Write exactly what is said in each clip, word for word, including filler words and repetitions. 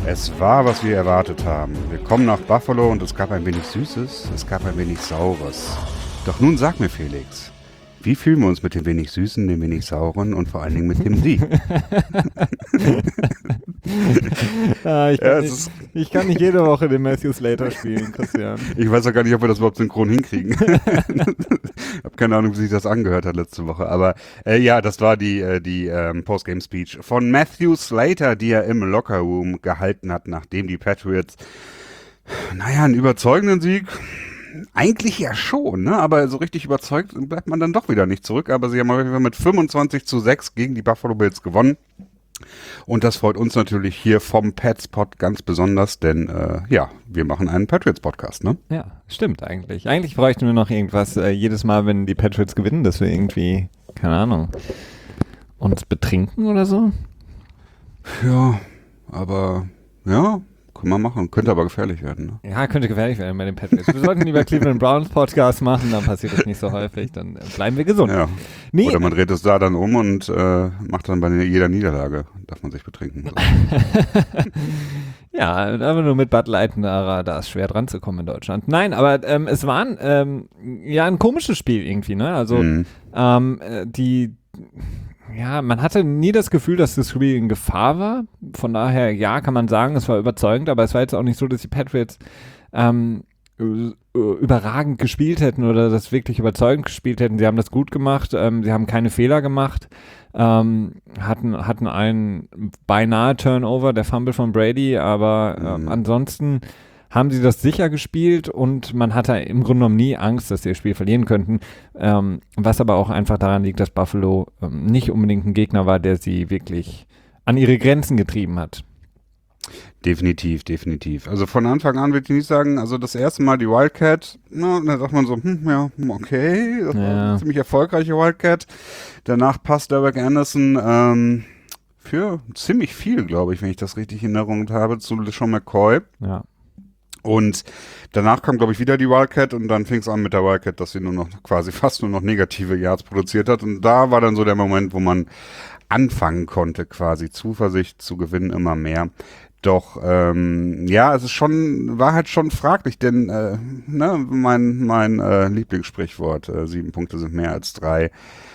Es war, was wir erwartet haben. Wir kommen nach Buffalo und es gab ein wenig Süßes, es gab ein wenig Saures. Doch nun sag mir, Felix, wie fühlen wir uns mit dem wenig Süßen, dem wenig Sauren und vor allen Dingen mit dem Sie? ah, ich, kann Ja, nicht, ist, ich kann nicht jede Woche den Matthew Slater spielen, Christian. ich weiß auch gar nicht, ob wir das überhaupt synchron hinkriegen. Ich habe keine Ahnung, wie sich das angehört hat letzte Woche. Aber äh, ja, das war die, äh, die ähm, Postgame-Speech von Matthew Slater, die er im Lockerroom gehalten hat, nachdem die Patriots, naja, einen überzeugenden Sieg... Eigentlich ja schon, ne? Aber so richtig überzeugt bleibt man dann doch wieder nicht zurück. Aber sie haben auf jeden Fall mit fünfundzwanzig zu sechs gegen die Buffalo Bills gewonnen. Und das freut uns natürlich hier vom Pats-Pod ganz besonders, denn äh, ja, wir machen einen Patriots-Podcast, ne? Ja, stimmt eigentlich. Eigentlich bräuchten wir noch irgendwas, äh, jedes Mal, wenn die Patriots gewinnen, dass wir irgendwie, keine Ahnung, uns betrinken oder so. Ja, aber ja, kann man machen. Könnte aber gefährlich werden, ne? Ja, könnte gefährlich werden bei den Patriots. Wir sollten lieber Cleveland Browns Podcast machen, dann passiert das nicht so häufig, dann äh, bleiben wir gesund. Ja. Nee. Oder man dreht es da dann um und äh, macht dann bei jeder Niederlage, darf man sich betrinken. Ja, aber nur mit Bud Light, da, da ist schwer dran zu kommen in Deutschland. Nein, aber ähm, es war ein, ähm, ja, ein komisches Spiel irgendwie, ne? Also Mhm. ähm, äh, die, ja, man hatte nie das Gefühl, dass das Spiel in Gefahr war. Von daher, ja, kann man sagen, es war überzeugend, aber es war jetzt auch nicht so, dass die Patriots ähm, überragend gespielt hätten oder das wirklich überzeugend gespielt hätten. Sie haben das gut gemacht, ähm, sie haben keine Fehler gemacht, ähm, hatten, hatten einen beinahe Turnover, der Fumble von Brady, aber ähm, Mhm. ansonsten haben sie das sicher gespielt und man hatte im Grunde genommen nie Angst, dass sie das Spiel verlieren könnten, ähm, was aber auch einfach daran liegt, dass Buffalo ähm, nicht unbedingt ein Gegner war, der sie wirklich an ihre Grenzen getrieben hat. Definitiv, definitiv. Also von Anfang an würde ich nicht sagen, also das erste Mal die Wildcat, na, da sagt man so, hm, ja, okay, das war Ja. eine ziemlich erfolgreiche Wildcat. Danach passt Derek Anderson ähm, für ziemlich viel, glaube ich, wenn ich das richtig in Erinnerung habe, zu LeSean McCoy. Ja. Und danach kam, glaube ich, wieder die Wildcat und dann fing es an mit der Wildcat, dass sie nur noch quasi fast nur noch negative Yards produziert hat. Und da war dann so der Moment, wo man anfangen konnte, quasi Zuversicht zu gewinnen, immer mehr. Doch, ähm, ja, es ist schon, war halt schon fraglich, denn, äh, ne, mein, mein äh, Lieblingssprichwort, äh, sieben Punkte sind mehr als drei,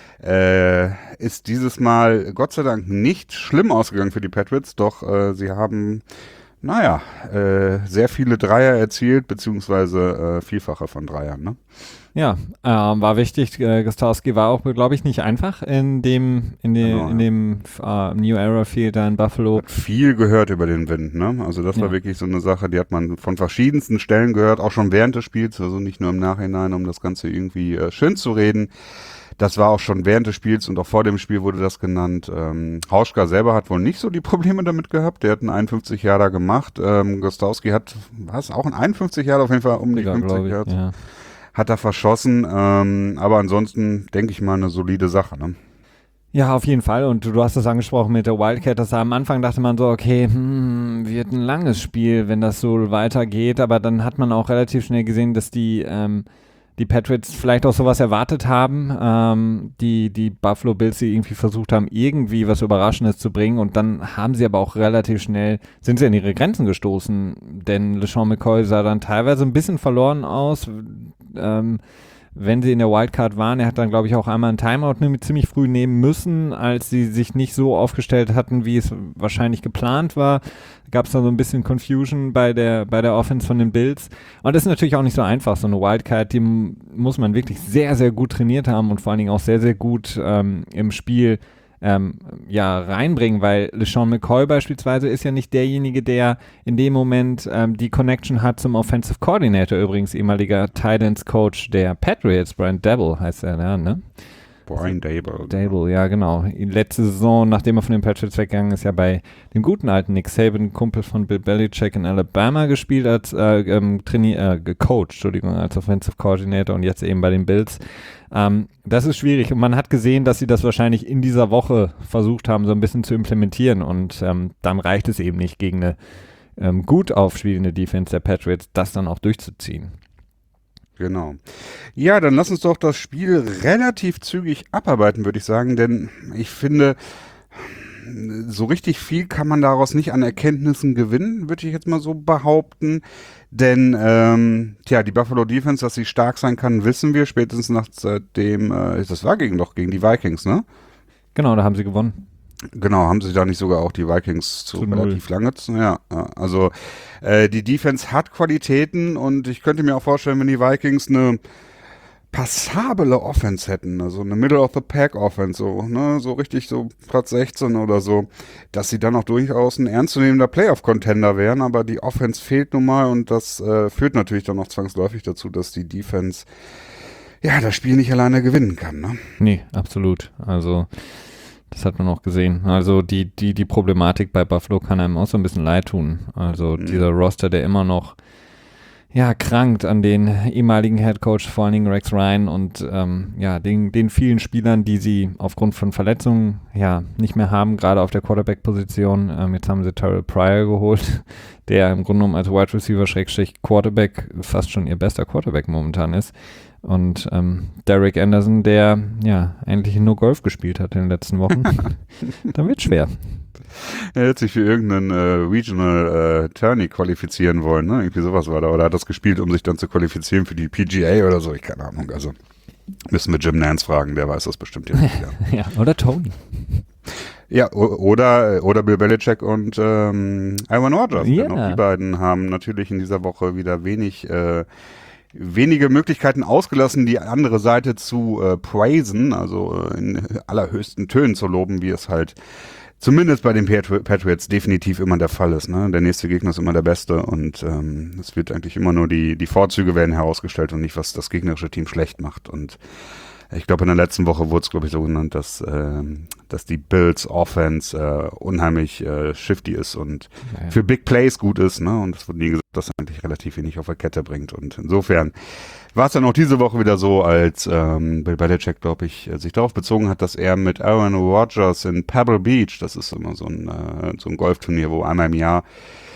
äh, ist dieses Mal Gott sei Dank nicht schlimm ausgegangen für die Patriots, doch äh, sie haben, naja, äh, sehr viele Dreier erzielt, beziehungsweise äh, Vielfache von Dreiern, ne? Ja, ähm, war wichtig. Äh, Gostowski war auch, glaube ich, nicht einfach in dem, in, de, Genau, in ja. dem äh, New Era Field da in Buffalo. Hat viel gehört über den Wind, ne? Also das war Ja. wirklich so eine Sache, die hat man von verschiedensten Stellen gehört, auch schon während des Spiels, also nicht nur im Nachhinein, um das Ganze irgendwie äh, schön zu reden. Das war auch schon während des Spiels und auch vor dem Spiel wurde das genannt. Ähm, Hauschka selber hat wohl nicht so die Probleme damit gehabt. Der hat einen einundfünfzig Jahre gemacht. Ähm, Gostowski hat, was, auch einen einundfünfzig Jahre auf jeden Fall um die Ja, fünfzig glaub ich, Yards. ja. Hat er verschossen. Ähm, aber ansonsten denke ich mal eine solide Sache, ne? Ja, auf jeden Fall. Und du, du hast es angesprochen mit der Wildcat. Das am Anfang dachte man so, okay, hm, wird ein langes Spiel, wenn das so weitergeht. Aber dann hat man auch relativ schnell gesehen, dass die, ähm, die Patriots vielleicht auch sowas erwartet haben. Ähm, die, die Buffalo Bills, die irgendwie versucht haben, irgendwie was Überraschendes zu bringen. Und dann haben sie aber auch relativ schnell, sind sie an ihre Grenzen gestoßen. Denn LeSean McCoy sah dann teilweise ein bisschen verloren aus. Ähm, wenn sie in der Wildcard waren, er hat dann, glaube ich, auch einmal einen Timeout ziemlich früh nehmen müssen, als sie sich nicht so aufgestellt hatten, wie es wahrscheinlich geplant war. Gab es da so ein bisschen Confusion bei der, bei der Offense von den Bills. Und das ist natürlich auch nicht so einfach, so eine Wildcard, die m- muss man wirklich sehr, sehr gut trainiert haben und vor allen Dingen auch sehr, sehr gut ähm, im Spiel ähm, ja, reinbringen, weil LeSean McCoy beispielsweise ist ja nicht derjenige, der in dem Moment ähm, die Connection hat zum Offensive Coordinator, übrigens ehemaliger Titans Coach der Patriots, Brian Daboll heißt er, ja, ne? Brian Daboll. Daboll, ja genau. Letzte Saison, nachdem er von den Patriots weggegangen ist, ja bei dem guten alten Nick Saban, Kumpel von Bill Belichick in Alabama gespielt, als äh, ähm, trainier, äh, gecoacht, Entschuldigung, als Offensive Coordinator und jetzt eben bei den Bills. Ähm, das ist schwierig und man hat gesehen, dass sie das wahrscheinlich in dieser Woche versucht haben, so ein bisschen zu implementieren und ähm, dann reicht es eben nicht gegen eine ähm, gut aufspielende Defense der Patriots, das dann auch durchzuziehen. Genau. Ja, dann lass uns doch das Spiel relativ zügig abarbeiten, würde ich sagen, denn ich finde, so richtig viel kann man daraus nicht an Erkenntnissen gewinnen, würde ich jetzt mal so behaupten. Denn, ähm, tja, die Buffalo Defense, dass sie stark sein kann, wissen wir spätestens nachdem, äh, das war gegen doch gegen die Vikings, ne? Genau, da haben sie gewonnen. Genau, haben sie da nicht sogar auch die Vikings zu, Zu relativ lange? Ja, ja, also äh, die Defense hat Qualitäten und ich könnte mir auch vorstellen, wenn die Vikings eine passable Offense hätten, also eine Middle-of-the-Pack-Offense, so, ne, so richtig so Platz sechzehn oder so, dass sie dann auch durchaus ein ernstzunehmender Playoff-Contender wären, aber die Offense fehlt nun mal und das äh, führt natürlich dann auch zwangsläufig dazu, dass die Defense ja das Spiel nicht alleine gewinnen kann, ne? Nee, absolut. Also das hat man auch gesehen. Also die, die, die Problematik bei Buffalo kann einem auch so ein bisschen leid tun. Also mhm. dieser Roster, der immer noch ja, krankt an den ehemaligen Headcoach, vor allen Dingen Rex Ryan und ähm, ja, den, den vielen Spielern, die sie aufgrund von Verletzungen ja nicht mehr haben, gerade auf der Quarterback-Position. Ähm, jetzt haben sie Terrell Pryor geholt, der im Grunde genommen als Wide Receiver Schrägstrich Quarterback fast schon ihr bester Quarterback momentan ist. Und ähm, Derek Anderson, der ja eigentlich nur Golf gespielt hat in den letzten Wochen. Dann wird schwer. Er hätte sich für irgendeinen äh, Regional äh, Tourney qualifizieren wollen, ne? Irgendwie sowas war da. Oder hat das gespielt, um sich dann zu qualifizieren für die P G A oder so? Ich keine Ahnung. Also müssen wir Jim Nance fragen, der weiß das bestimmt jetzt nicht. Ja. Ja, oder Tony. Ja, o- oder, oder Bill Belichick und ähm, Aaron Rodgers. Ja. Denn auch die beiden haben natürlich in dieser Woche wieder wenig äh, wenige Möglichkeiten ausgelassen, die andere Seite zu äh, praisen, also äh, in allerhöchsten Tönen zu loben, wie es halt zumindest bei den Patri- Patriots definitiv immer der Fall ist. Ne? Der nächste Gegner ist immer der beste und ähm, es wird eigentlich immer nur die, die Vorzüge werden herausgestellt und nicht, was das gegnerische Team schlecht macht. Und ich glaube, in der letzten Woche wurde es, glaube ich, so genannt, dass, ähm, dass die Bills Offense äh, unheimlich äh, shifty ist und ja, ja. für Big Plays gut ist. Ne? Und es wurde nie gesagt, dass er eigentlich relativ wenig auf der Kette bringt. Und insofern war es dann auch diese Woche wieder so, als ähm, Bill Belichick, glaube ich, sich darauf bezogen hat, dass er mit Aaron Rodgers in Pebble Beach, das ist immer so ein, äh, so ein Golfturnier, wo einmal im Jahr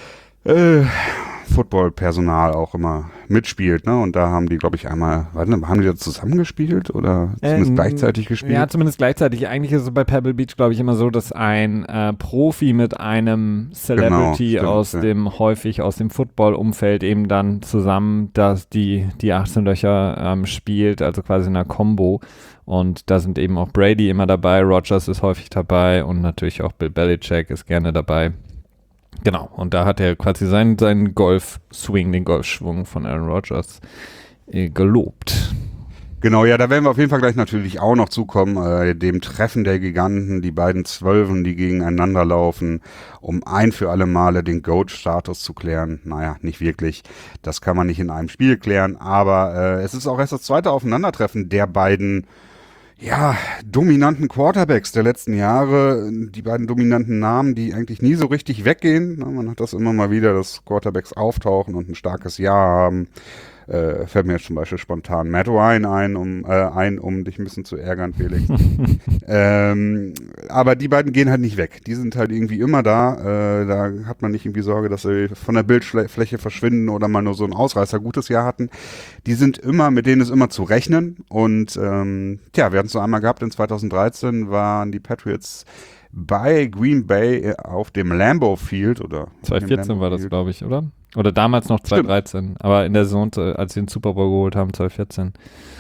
äh, Football-Personal auch immer mitspielt, ne? Und da haben die, glaube ich, einmal, warte, haben die da zusammen gespielt oder zumindest ähm, gleichzeitig gespielt? Ja, zumindest gleichzeitig. Eigentlich ist es bei Pebble Beach, glaube ich, immer so, dass ein äh, Profi mit einem Celebrity genau, stimmt, aus ja. dem, häufig aus dem Football-Umfeld eben dann zusammen, dass die, die achtzehn Löcher ähm, spielt, also quasi in einer Combo. Und da sind eben auch Brady immer dabei, Rodgers ist häufig dabei und natürlich auch Bill Belichick ist gerne dabei. Genau, und da hat er quasi seinen, seinen Golf-Swing, den Golfschwung von Aaron Rodgers äh, gelobt. Genau, ja, da werden wir auf jeden Fall gleich natürlich auch noch zukommen, äh, dem Treffen der Giganten, die beiden Zwölfen, die gegeneinander laufen, um ein für alle Male den GOAT-Status zu klären. Naja, nicht wirklich, das kann man nicht in einem Spiel klären, aber äh, es ist auch erst das zweite Aufeinandertreffen der beiden ja, dominanten Quarterbacks der letzten Jahre, die beiden dominanten Namen, die eigentlich nie so richtig weggehen. Man hat das immer mal wieder, dass Quarterbacks auftauchen und ein starkes Jahr haben. Äh, fällt mir jetzt zum Beispiel spontan Matt Ryan ein, um, äh, ein, um dich ein bisschen zu ärgern, Felix. ähm, aber die beiden gehen halt nicht weg. Die sind halt irgendwie immer da. Äh, da hat man nicht irgendwie Sorge, dass sie von der Bildfläche verschwinden oder mal nur so ein Ausreißer gutes Jahr hatten. Die sind immer, mit denen ist immer zu rechnen. Und ähm, tja, wir hatten es so einmal gehabt, in zweitausenddreizehn waren die Patriots bei Green Bay auf dem Lambeau Field oder zweitausendvierzehn war das, glaube ich, oder? Oder damals noch zweitausenddreizehn, Stimmt. aber in der Saison, als sie den Super Bowl geholt haben, zweitausendvierzehn.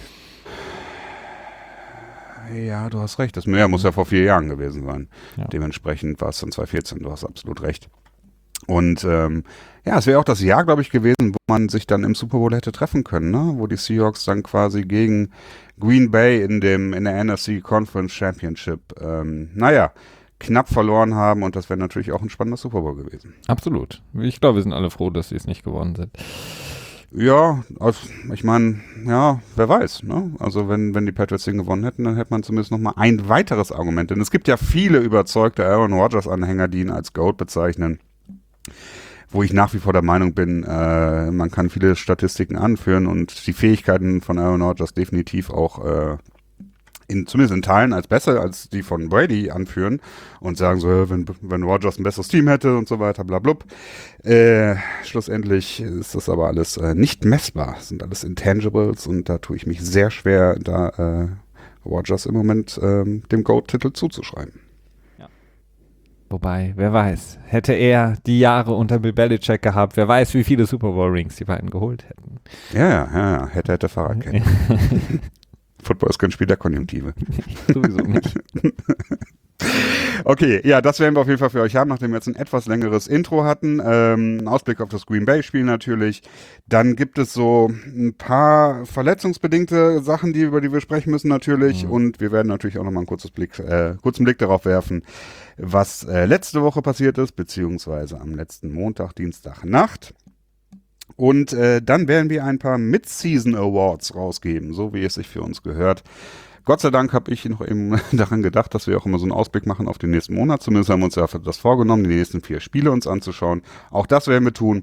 Ja, du hast recht. Das ja, muss ja vor vier Jahren gewesen sein. Ja. Dementsprechend war es dann zweitausendvierzehn, du hast absolut recht. Und ähm, ja, es wäre auch das Jahr, glaube ich, gewesen, wo man sich dann im Super Bowl hätte treffen können, ne? Wo die Seahawks dann quasi gegen Green Bay in dem in der N F C Conference Championship, ähm, naja, knapp verloren haben und das wäre natürlich auch ein spannender Super Bowl gewesen. Absolut. Ich glaube, wir sind alle froh, dass sie es nicht gewonnen sind. Ja, also ich meine, ja, wer weiß, ne? Also wenn, wenn die Patriots den gewonnen hätten, dann hätte man zumindest nochmal ein weiteres Argument. Denn es gibt ja viele überzeugte Aaron Rodgers-Anhänger, die ihn als GOAT bezeichnen. Wo ich nach wie vor der Meinung bin, äh, man kann viele Statistiken anführen und die Fähigkeiten von Aaron Rodgers definitiv auch äh, in, zumindest in Teilen als besser als die von Brady anführen und sagen so, wenn, wenn Rodgers ein besseres Team hätte und so weiter, bla blub. Äh, schlussendlich ist das aber alles äh, nicht messbar. Das sind alles Intangibles und da tue ich mich sehr schwer, da äh, Rodgers im Moment äh, dem GOAT-Titel zuzuschreiben. Ja. Wobei, wer weiß, hätte er die Jahre unter Bill Belichick gehabt, wer weiß, wie viele Super Bowl Rings die beiden geholt hätten. Ja, ja, ja, hätte, hätte Fahrradkette. Football ist kein Spiel der Konjunktive. Sowieso nicht. Okay, ja, das werden wir auf jeden Fall für euch haben, nachdem wir jetzt ein etwas längeres Intro hatten. Ähm, ein Ausblick auf das Green Bay-Spiel natürlich. Dann gibt es so ein paar verletzungsbedingte Sachen, die, über die wir sprechen müssen natürlich. Mhm. Und wir werden natürlich auch nochmal einen kurzes Blick, äh, kurzen Blick darauf werfen, was äh, letzte Woche passiert ist, beziehungsweise am letzten Montag, Dienstag Nacht. Und äh, dann werden wir ein paar Mid-Season Awards rausgeben, so wie es sich für uns gehört. Gott sei Dank habe ich noch eben daran gedacht, dass wir auch immer so einen Ausblick machen auf den nächsten Monat. Zumindest haben wir uns ja das vorgenommen, die nächsten vier Spiele uns anzuschauen. Auch das werden wir tun.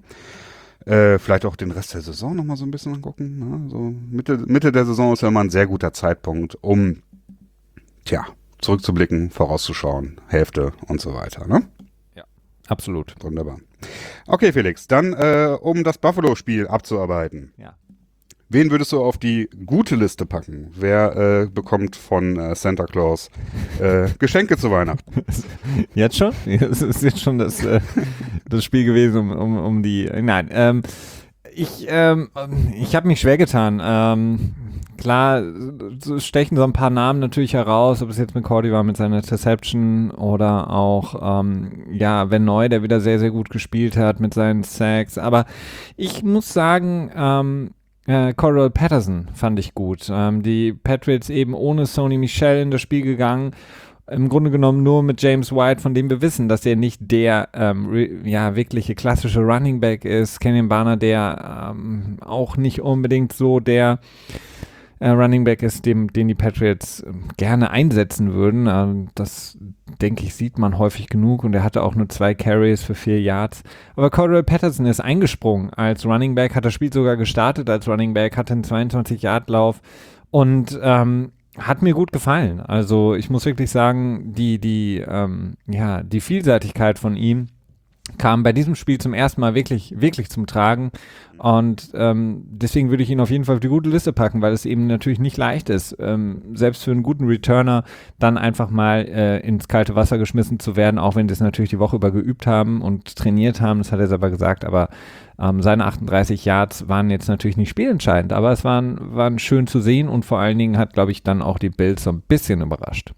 Äh, vielleicht auch den Rest der Saison nochmal so ein bisschen angucken. Ne? So Mitte, Mitte der Saison ist ja immer ein sehr guter Zeitpunkt, um tja, zurückzublicken, vorauszuschauen, Hälfte und so weiter. Ne? Ja, absolut. Wunderbar. Okay, Felix, dann äh, um das Buffalo-Spiel abzuarbeiten. Ja. Wen würdest du auf die gute Liste packen? Wer äh, bekommt von äh, Santa Claus äh, Geschenke zu Weihnachten? Jetzt schon? Das ist jetzt schon das, äh, das Spiel gewesen um, um, um die... Nein, ähm, ich, ähm, ich habe mich schwer getan. Ähm, klar, so stechen so ein paar Namen natürlich heraus, ob es jetzt McCourty war mit seiner Interception oder auch, ähm, ja, Van Noy, der wieder sehr, sehr gut gespielt hat mit seinen Sacks. Aber ich muss sagen, ähm, Äh, Cordarrelle Patterson fand ich gut. Ähm, die Patriots eben ohne Sony Michel in das Spiel gegangen. Im Grunde genommen nur mit James White, von dem wir wissen, dass er nicht der ähm, re- ja, wirkliche klassische Running Back ist. Kenyon Barner, der ähm, auch nicht unbedingt so der äh, Running Back ist, dem, den die Patriots äh, gerne einsetzen würden. Ähm, das, denke ich, sieht man häufig genug und er hatte auch nur zwei Carries für vier Yards. Aber Cordarrelle Patterson ist eingesprungen als Running Back, hat das Spiel sogar gestartet als Running Back, hatte einen zweiundzwanzig-Yard-Lauf und ähm, hat mir gut gefallen. Also ich muss wirklich sagen, die, die, ähm, ja, die Vielseitigkeit von ihm kam bei diesem Spiel zum ersten Mal wirklich, wirklich zum Tragen und ähm, deswegen würde ich ihn auf jeden Fall auf die gute Liste packen, weil es eben natürlich nicht leicht ist, ähm, selbst für einen guten Returner dann einfach mal äh, ins kalte Wasser geschmissen zu werden, auch wenn sie es natürlich die Woche über geübt haben und trainiert haben, das hat er selber gesagt, aber ähm, seine achtunddreißig Yards waren jetzt natürlich nicht spielentscheidend, aber es waren, waren schön zu sehen und vor allen Dingen hat, glaube ich, dann auch die Bills so ein bisschen überrascht.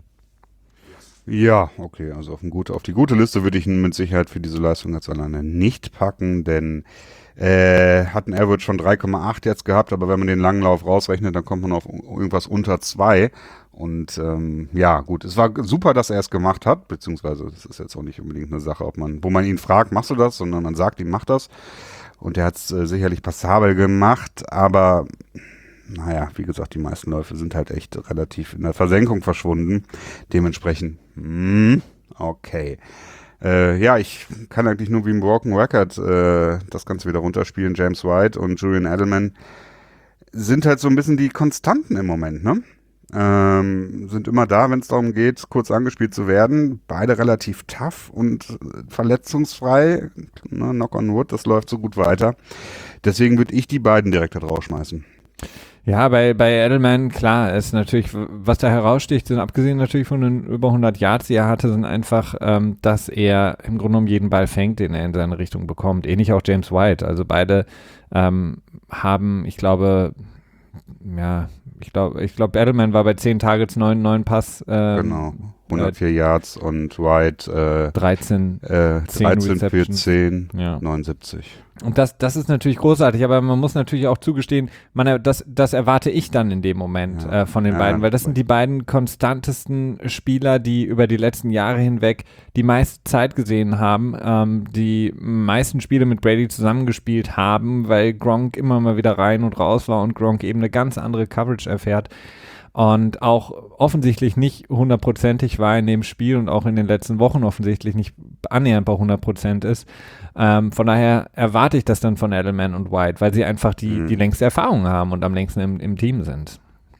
Ja, okay, also auf, ein gute, auf die gute Liste würde ich ihn mit Sicherheit für diese Leistung jetzt alleine nicht packen, denn äh, hat ein Average von drei Komma acht jetzt gehabt, aber wenn man den langen Lauf rausrechnet, dann kommt man auf irgendwas unter zwei und ähm, ja, gut, es war super, dass er es gemacht hat, beziehungsweise das ist jetzt auch nicht unbedingt eine Sache, ob man, wo man ihn fragt, machst du das, sondern man sagt ihm, mach das und er hat es äh, sicherlich passabel gemacht, aber naja, wie gesagt, die meisten Läufe sind halt echt relativ in der Versenkung verschwunden. Dementsprechend, mh, okay. Äh, ja, ich kann eigentlich nur wie ein Broken Record äh, das Ganze wieder runterspielen. James White und Julian Edelman sind halt so ein bisschen die Konstanten im Moment, ne? Ähm, sind immer da, wenn es darum geht, kurz angespielt zu werden. Beide relativ tough und verletzungsfrei. Ne, knock on wood, das läuft so gut weiter. Deswegen würde ich die beiden direkt da rausschmeißen. Ja, bei, bei Edelman, klar, ist natürlich, was da heraussticht, sind abgesehen natürlich von den über hundert Yards, die er hatte, sind einfach, ähm, dass er im Grunde genommen jeden Ball fängt, den er in seine Richtung bekommt. Ähnlich auch James White. Also beide ähm, haben, ich glaube, ja, ich glaube, ich glaube, Edelman war bei zehn Targets, neun, neun Pass. Ähm, genau, hundertvier Yards und White äh, dreizehn, äh, dreizehn für zehn, ja. neunundsiebzig. Und das, das ist natürlich großartig, aber man muss natürlich auch zugestehen, man, das, das erwarte ich dann in dem Moment ja. äh, von den ja, beiden, weil das sind die beiden konstantesten Spieler, die über die letzten Jahre hinweg die meiste Zeit gesehen haben, ähm, die meisten Spiele mit Brady zusammengespielt haben, weil Gronk immer mal wieder rein und raus war und Gronk eben eine ganz andere Coverage erfährt. Und auch offensichtlich nicht hundertprozentig war in dem Spiel und auch in den letzten Wochen offensichtlich nicht annähernd bei hundert Prozent ist. Ähm, von daher erwarte ich das dann von Edelman und White, weil sie einfach die, mhm. die längste Erfahrung haben und am längsten im, im Team sind.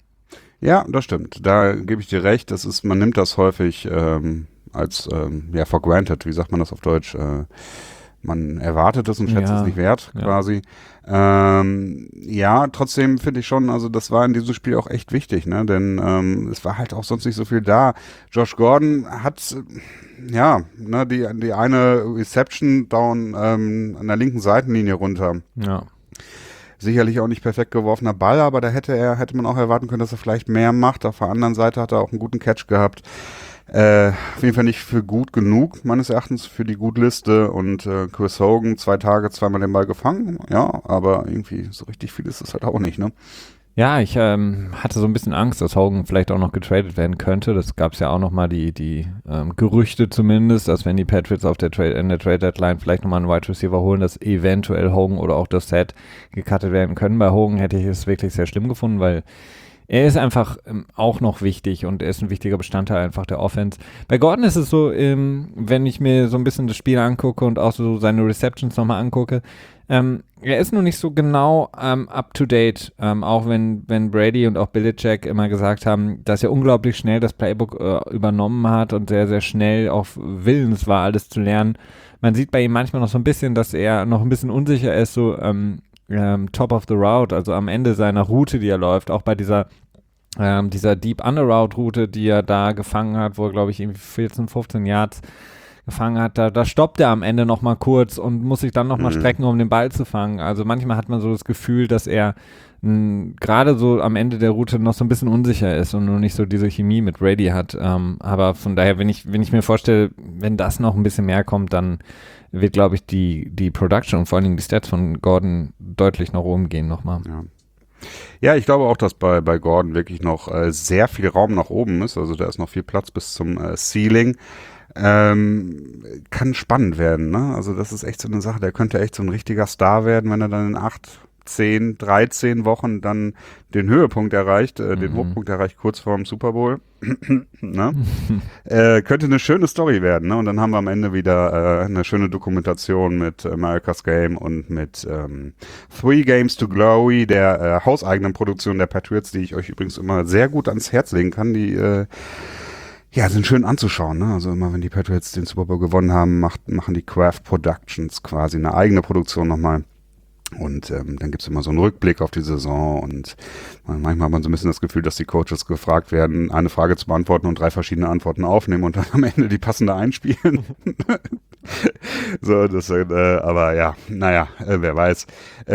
Ja, das stimmt. Da gebe ich dir recht. Das ist, man nimmt das häufig ähm, als ähm, ja for granted. Wie sagt man das auf Deutsch? Äh, man erwartet es und schätzt Ja, es nicht wert, ja. quasi. Ähm, ja, trotzdem finde ich schon, also das war in diesem Spiel auch echt wichtig, ne? Denn ähm, es war halt auch sonst nicht so viel da. Josh Gordon hat, äh, ja, ne, die, die eine Reception down ähm, an der linken Seitenlinie runter. Ja. Sicherlich auch nicht perfekt geworfener Ball, aber da hätte er, hätte man auch erwarten können, dass er vielleicht mehr macht. Auf der anderen Seite hat er auch einen guten Catch gehabt. Äh, auf jeden Fall nicht für gut genug, meines Erachtens, für die Gutliste. Und äh, Chris Hogan, zwei Tage, zweimal den Ball gefangen. Ja, aber irgendwie so richtig viel ist es halt auch nicht, ne? Ja, ich ähm, hatte so ein bisschen Angst, dass Hogan vielleicht auch noch getradet werden könnte. Das gab es ja auch nochmal die, die ähm, Gerüchte zumindest, dass wenn die Patriots auf der Trade, in der Trade Deadline vielleicht nochmal einen Wide Receiver holen, dass eventuell Hogan oder auch das Set gecuttet werden können. Bei Hogan hätte ich es wirklich sehr schlimm gefunden, weil er ist einfach ähm, auch noch wichtig und er ist ein wichtiger Bestandteil einfach der Offense. Bei Gordon ist es so, ähm, wenn ich mir so ein bisschen das Spiel angucke und auch so seine Receptions nochmal angucke, ähm, er ist noch nicht so genau ähm, up-to-date, ähm, auch wenn, wenn Brady und auch Belichick immer gesagt haben, dass er unglaublich schnell das Playbook äh, übernommen hat und sehr, sehr schnell auch willens war, alles zu lernen. Man sieht bei ihm manchmal noch so ein bisschen, dass er noch ein bisschen unsicher ist, so ähm, ähm, top of the route, also am Ende seiner Route, die er läuft, auch bei dieser ähm, dieser Deep Under-Route Route, die er da gefangen hat, wo er, glaube ich, irgendwie vierzehn, fünfzehn Yards gefangen hat, da, da stoppt er am Ende nochmal kurz und muss sich dann nochmal Mhm. strecken, um den Ball zu fangen. Also manchmal hat man so das Gefühl, dass er gerade so am Ende der Route noch so ein bisschen unsicher ist und nur nicht so diese Chemie mit Brady hat. Ähm, aber von daher, wenn ich, wenn ich mir vorstelle, wenn das noch ein bisschen mehr kommt, dann wird, glaube ich, die, die Production und vor allen Dingen die Stats von Gordon deutlich nach oben gehen nochmal. Ja. Ja, ich glaube auch, dass bei, bei Gordon wirklich noch äh, sehr viel Raum nach oben ist. Also da ist noch viel Platz bis zum äh, Ceiling. Ähm, kann spannend werden, ne? Also das ist echt so eine Sache, der könnte echt so ein richtiger Star werden, wenn er dann in acht, zehn, dreizehn Wochen dann den Höhepunkt erreicht, äh, mhm. den Hochpunkt erreicht, kurz vor dem Super Bowl. ne? äh, könnte eine schöne Story werden, ne? Und dann haben wir am Ende wieder äh, eine schöne Dokumentation mit America's Game und mit ähm, Three Games to Glory, der äh, hauseigenen Produktion der Patriots, die ich euch übrigens immer sehr gut ans Herz legen kann, die äh, ja, sind schön anzuschauen, ne? Also immer, wenn die Patriots den Super Bowl gewonnen haben, macht, machen die Kraft Productions quasi eine eigene Produktion nochmal. Und ähm, dann gibt's immer so einen Rückblick auf die Saison und manchmal hat man so ein bisschen das Gefühl, dass die Coaches gefragt werden, eine Frage zu beantworten und drei verschiedene Antworten aufnehmen und dann am Ende die passende einspielen. so, das, äh, aber ja, naja, äh, wer weiß.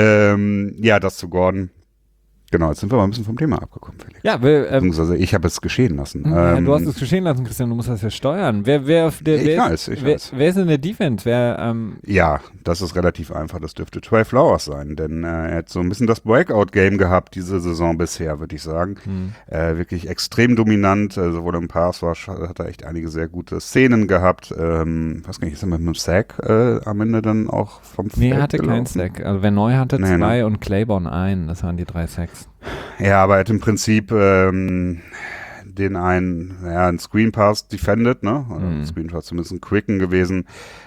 Ähm, ja, das zu Gordon. Genau, jetzt sind wir mal ein bisschen vom Thema abgekommen, Felix. Ja, wir, ähm, also ich habe es geschehen lassen. Ja, ähm, du hast es geschehen lassen, Christian, du musst das ja steuern. Wer, wer, der, ich wer, weiß, ist, ich wer, weiß. wer ist in der Defense? Wer, ähm, Ja, das ist relativ einfach. Das dürfte Trey Flowers sein, denn äh, er hat so ein bisschen das Breakout-Game gehabt diese Saison bisher, würde ich sagen. hm. Äh, wirklich extrem dominant, äh, sowohl im Pass war, hat er echt einige sehr gute Szenen gehabt. Ähm, weiß gar nicht, ist er mit einem Sack äh, am Ende dann auch vom Feld Nee, er hatte gelaufen? keinen Sack. Also wer neu hatte, Nee, zwei ne? und Claiborne ein. Das waren die drei Sacks. Ja, aber er hat im Prinzip ähm, den einen, ja, einen Screen Pass defended, ne? Oder Mhm. ein Screen Pass zumindest ein Quicken gewesen.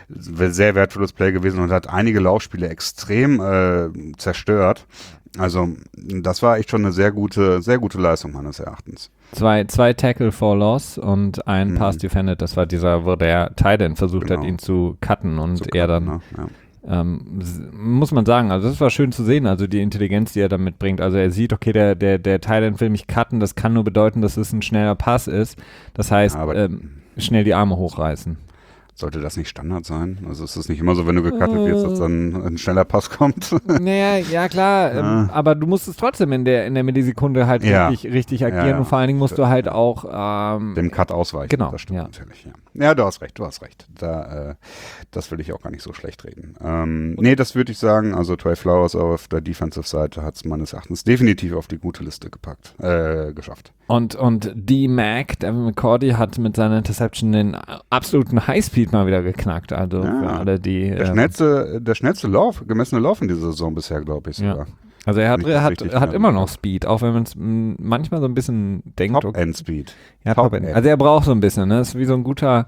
Sehr wertvolles Play gewesen und hat einige Laufspiele extrem äh, zerstört. Also das war echt schon eine sehr gute, sehr gute Leistung meines Erachtens. Zwei, zwei Tackle for Loss und ein Mhm. Pass defended. Das war dieser, wo der Tight End versucht Genau. hat, ihn zu cutten und So er kann, dann ne? Ja. Ähm, s- muss man sagen, also das war schön zu sehen, also die Intelligenz, die er da mitbringt. Also er sieht, okay, der, der, der Thailand will mich cutten, das kann nur bedeuten, dass es ein schneller Pass ist. Das heißt, Ja, aber- ähm, schnell die Arme hochreißen. Sollte das nicht Standard sein? Also ist es nicht immer so, wenn du gecuttet wirst, dass dann ein schneller Pass kommt? Naja, ja klar, ähm, Ah. aber du musst es trotzdem in der, in der Millisekunde halt Ja. richtig, richtig agieren Ja, ja. und vor allen Dingen musst du halt auch ähm, Dem Cut ausweichen. Genau, Das stimmt ja. natürlich, ja. Ja, du hast recht, du hast recht. Da, äh, das will ich auch gar nicht so schlecht reden. Ähm, nee, das würde ich sagen, also Trey Flowers auf der Defensive-Seite hat es meines Erachtens definitiv auf die gute Liste gepackt, äh, geschafft. Und, und D-Mac, Devin McCourty, hat mit seiner Interception den absoluten Highspeed mal wieder geknackt. Also Ja. für alle, die. Der ähm, schnellste, der schnellste Lauf, gemessene Lauf in dieser Saison bisher, glaube ich Ja. sogar. Also er hat, Wenn ich das hat, richtig hat kann. immer noch Speed, auch wenn man es manchmal so ein bisschen denkt. okay, Top-End-Speed. ja, Top Top-End. End. Also er braucht so ein bisschen, ne? Das ist wie so ein guter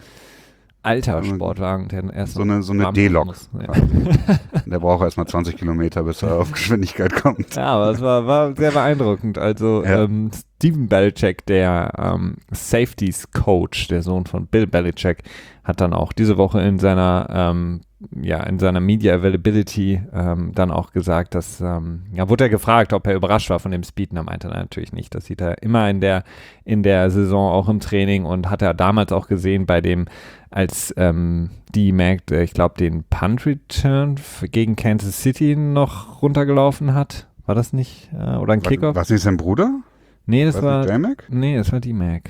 alter Sportwagen, der erst So eine, so eine warm D-Lok. muss. Ja. Der braucht erstmal zwanzig Kilometer, bis er auf Geschwindigkeit kommt. Ja, aber es war, war sehr beeindruckend. Also Ja. ähm, Steven Belichick, der ähm, Safeties Coach, der Sohn von Bill Belichick, hat dann auch diese Woche in seiner ähm, ja, in seiner Media Availability ähm, dann auch gesagt, dass, ähm, ja, wurde er gefragt, ob er überrascht war von dem Speed, und er meinte natürlich nicht. Das sieht er immer in der, in der Saison, auch im Training, und hat er damals auch gesehen bei dem, als ähm, die Mac, ich glaube, den Punt Return gegen Kansas City noch runtergelaufen hat. War das nicht? Äh, oder ein War, Kickoff? war es nicht sein Bruder? Nee, das war, war J-Mac? nee, das war die Mac.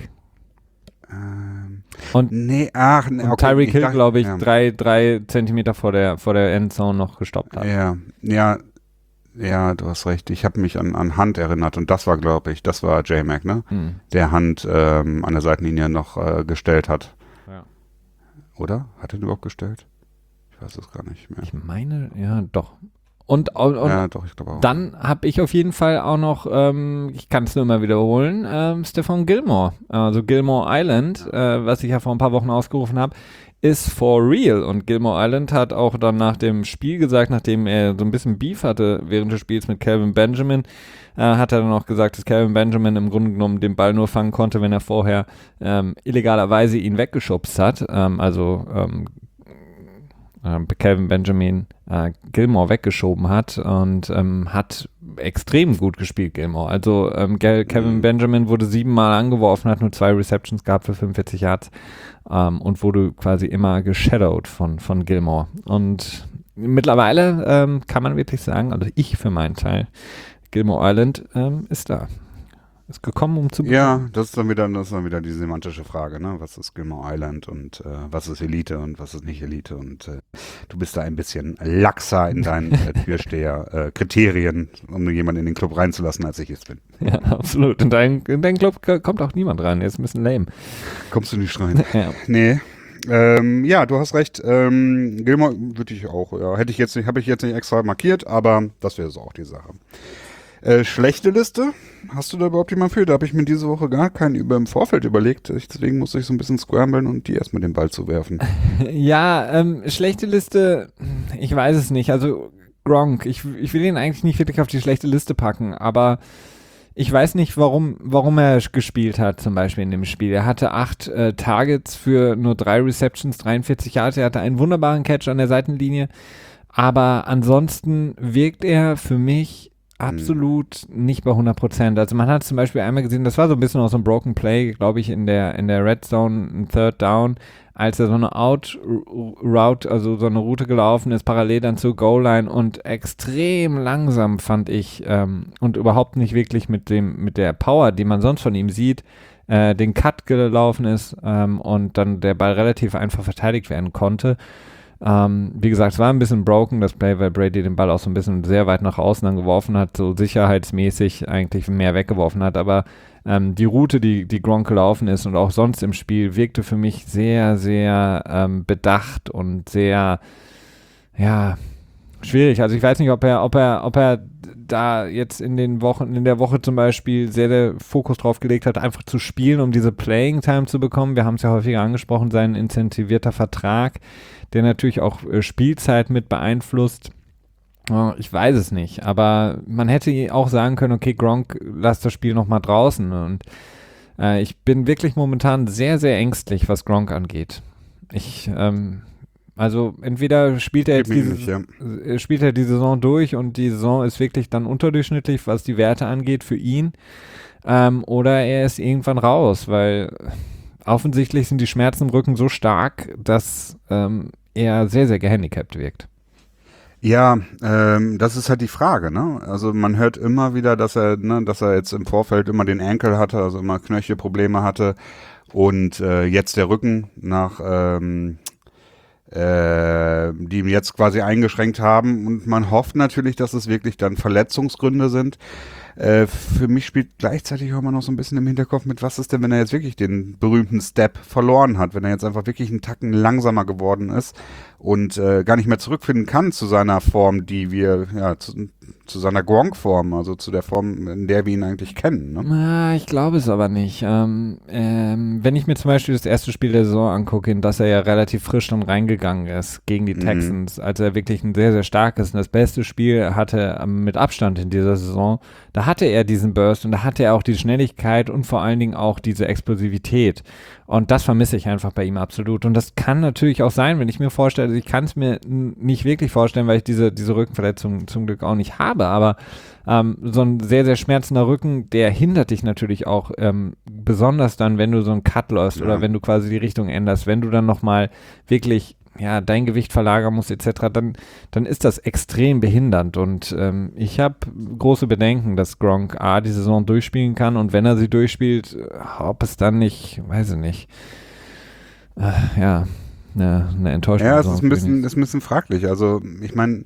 Ähm, Und, nee, ach, nee, und okay, Tyreek Hill, dachte- glaube ich, ja. drei, drei Zentimeter vor der, vor der Endzone noch gestoppt hat. Ja, ja, ja, du hast recht. Ich habe mich an, an Hunt erinnert und das war, glaube ich, das war J-Mac, ne? Hm. Der Hunt ähm, an der Seitenlinie noch äh, gestellt hat. Ja. Oder? Hat er ihn überhaupt gestellt? Ich weiß es gar nicht mehr. Ich meine, ja, doch. Und, und, und ja, doch, ich glaube auch. dann habe ich auf jeden Fall auch noch, ähm, ich kann es nur mal wiederholen, ähm, Stephon Gilmore. Also Gilmore Island, äh, was ich ja vor ein paar Wochen ausgerufen habe, ist for real. Und Gilmore Island hat auch dann nach dem Spiel gesagt, nachdem er so ein bisschen Beef hatte während des Spiels mit Kelvin Benjamin, äh, hat er dann auch gesagt, dass Kelvin Benjamin im Grunde genommen den Ball nur fangen konnte, wenn er vorher ähm, illegalerweise ihn weggeschubst hat. Ähm, also ähm, Kelvin Benjamin äh, Gilmore weggeschoben hat und ähm, hat extrem gut gespielt, Gilmore. Also ähm, Gel- Kelvin Mhm. Benjamin wurde siebenmal angeworfen, hat nur zwei Receptions gehabt für fünfundvierzig Yards ähm, und wurde quasi immer geshadowed von, von Gilmore. Und mittlerweile ähm, kann man wirklich sagen, also ich für meinen Teil, Gilmore Island ähm, ist da. Ist gekommen, um zu Ja, das ist dann wieder, das ist dann wieder die semantische Frage, ne? Was ist Gilmore Island und äh, was ist Elite und was ist nicht Elite? Und äh, du bist da ein bisschen laxer in deinen äh, Türsteher-Kriterien, um jemanden in den Club reinzulassen, als ich es bin. Ja, absolut. In deinen in dein Club k- kommt auch niemand rein. Der ist ein bisschen lame. Kommst du nicht rein? Ja. Nee. Ähm, ja, du hast recht. Ähm, Gilmore würde ich auch, ja, hätte ich jetzt nicht, habe ich jetzt nicht extra markiert, aber das wäre so auch die Sache. Äh, schlechte Liste? Hast du da überhaupt jemanden für? Da habe ich mir diese Woche gar keinen über im Vorfeld überlegt. Ich, deswegen musste ich so ein bisschen scramblen und die erstmal den Ball zu werfen. Ja, ähm, schlechte Liste, ich weiß es nicht. Also Gronk, ich, ich will ihn eigentlich nicht wirklich auf die schlechte Liste packen, aber ich weiß nicht, warum, warum er gespielt hat, zum Beispiel in dem Spiel. Er hatte acht äh, Targets für nur drei Receptions, dreiundvierzig Yards. Er hatte einen wunderbaren Catch an der Seitenlinie, aber ansonsten wirkt er für mich absolut nicht bei hundert Prozent. Also man hat zum Beispiel einmal gesehen, das war so ein bisschen auch so ein Broken Play, glaube ich, in der, in der Red Zone, ein Third Down, als er so eine Out-Route, also so eine Route gelaufen ist, parallel dann zur Goal-Line und extrem langsam, fand ich, ähm, und überhaupt nicht wirklich mit dem, mit der Power, die man sonst von ihm sieht, äh, den Cut gelaufen ist ähm, und dann der Ball relativ einfach verteidigt werden konnte. Ähm, wie gesagt, es war ein bisschen broken, das Play, weil Brady den Ball auch so ein bisschen sehr weit nach außen dann geworfen hat, so sicherheitsmäßig eigentlich mehr weggeworfen hat, aber ähm, die Route, die, die Gronk gelaufen ist und auch sonst im Spiel, wirkte für mich sehr, sehr ähm, bedacht und sehr, ja, schwierig. Also ich weiß nicht, ob er, ob er, ob er da jetzt in den Wochen, in der Woche zum Beispiel sehr der Fokus drauf gelegt hat, einfach zu spielen, um diese Playing Time zu bekommen. Wir haben es ja häufiger angesprochen, sein incentivierter Vertrag, der natürlich auch äh, Spielzeit mit beeinflusst. Oh, ich weiß es nicht, aber man hätte auch sagen können, okay, Gronk, lass das Spiel nochmal draußen. Und äh, ich bin wirklich momentan sehr, sehr ängstlich, was Gronk angeht. Ich, ähm, also entweder spielt er jetzt Geht mir diese, nicht, ja. äh, spielt er die Saison durch und die Saison ist wirklich dann unterdurchschnittlich, was die Werte angeht für ihn, ähm, oder er ist irgendwann raus, weil offensichtlich sind die Schmerzen im Rücken so stark, dass ähm, er sehr, sehr gehandicapt wirkt. Ja, ähm, das ist halt die Frage, ne? Also man hört immer wieder, dass er, ne, dass er jetzt im Vorfeld immer den Ankle hatte, also immer Knöchelprobleme hatte und äh, jetzt der Rücken nach, ähm, äh, die ihm jetzt quasi eingeschränkt haben und man hofft natürlich, dass es wirklich dann Verletzungsgründe sind. Äh, für mich spielt gleichzeitig auch immer noch so ein bisschen im Hinterkopf mit, was ist denn, wenn er jetzt wirklich den berühmten Step verloren hat, wenn er jetzt einfach wirklich einen Tacken langsamer geworden ist und äh, gar nicht mehr zurückfinden kann zu seiner Form, die wir, ja, zu, zu seiner Gronk-Form, also zu der Form, in der wir ihn eigentlich kennen. Ne? Na, ich glaube es aber nicht. Ähm, ähm, wenn ich mir zum Beispiel das erste Spiel der Saison angucke, in das er ja relativ frisch dann reingegangen ist gegen die Mhm. Texans, als er wirklich ein sehr, sehr starkes und das beste Spiel hatte ähm, mit Abstand in dieser Saison, da da hatte er diesen Burst und da hatte er auch die Schnelligkeit und vor allen Dingen auch diese Explosivität. Und das vermisse ich einfach bei ihm absolut. Und das kann natürlich auch sein, wenn ich mir vorstelle, also ich kann es mir n- nicht wirklich vorstellen, weil ich diese, diese Rückenverletzung zum Glück auch nicht habe, aber ähm, so ein sehr, sehr schmerzender Rücken, der hindert dich natürlich auch, ähm, besonders dann, wenn du so einen Cut läufst Ja. oder wenn du quasi die Richtung änderst, wenn du dann nochmal wirklich ja, dein Gewicht verlagern musst et cetera, dann, dann ist das extrem behindernd und ähm, ich habe große Bedenken, dass Gronk A die Saison durchspielen kann und wenn er sie durchspielt, ob es dann nicht, weiß ich nicht, äh, ja, eine, eine Enttäuschung. Ja, es ist ein bisschen, ist ein bisschen fraglich. Also ich meine,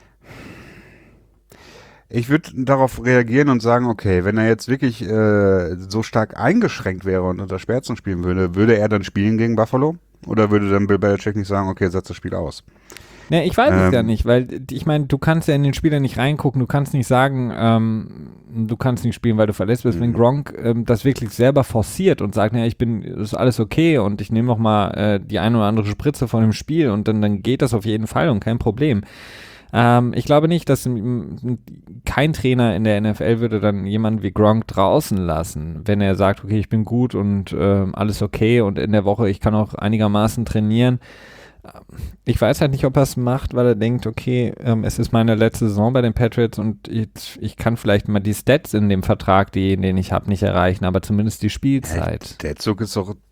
ich würde darauf reagieren und sagen, okay, wenn er jetzt wirklich äh, so stark eingeschränkt wäre und unter Schmerzen spielen würde, würde er dann spielen gegen Buffalo? Oder würde dann Bill Belichick nicht sagen, okay, setz das Spiel aus? Ne, ich weiß Ähm, es ja nicht, weil ich meine, du kannst ja in den Spieler nicht reingucken, du kannst nicht sagen, ähm, du kannst nicht spielen, weil du verletzt bist. Mhm. Wenn Gronk ähm, das wirklich selber forciert und sagt, naja, ich bin, ist alles okay und ich nehme noch mal äh, die eine oder andere Spritze von dem Spiel und dann, dann geht das auf jeden Fall und kein Problem. Ähm, ich glaube nicht, dass m, kein Trainer in der N F L würde dann jemanden wie Gronk draußen lassen, wenn er sagt, okay, ich bin gut und äh, alles okay und in der Woche, ich kann auch einigermaßen trainieren. Ich weiß halt nicht, ob er es macht, weil er denkt, okay, ähm, es ist meine letzte Saison bei den Patriots und ich, ich kann vielleicht mal die Stats in dem Vertrag, die, den ich habe, nicht erreichen, aber zumindest die Spielzeit. Der Zug ist doch,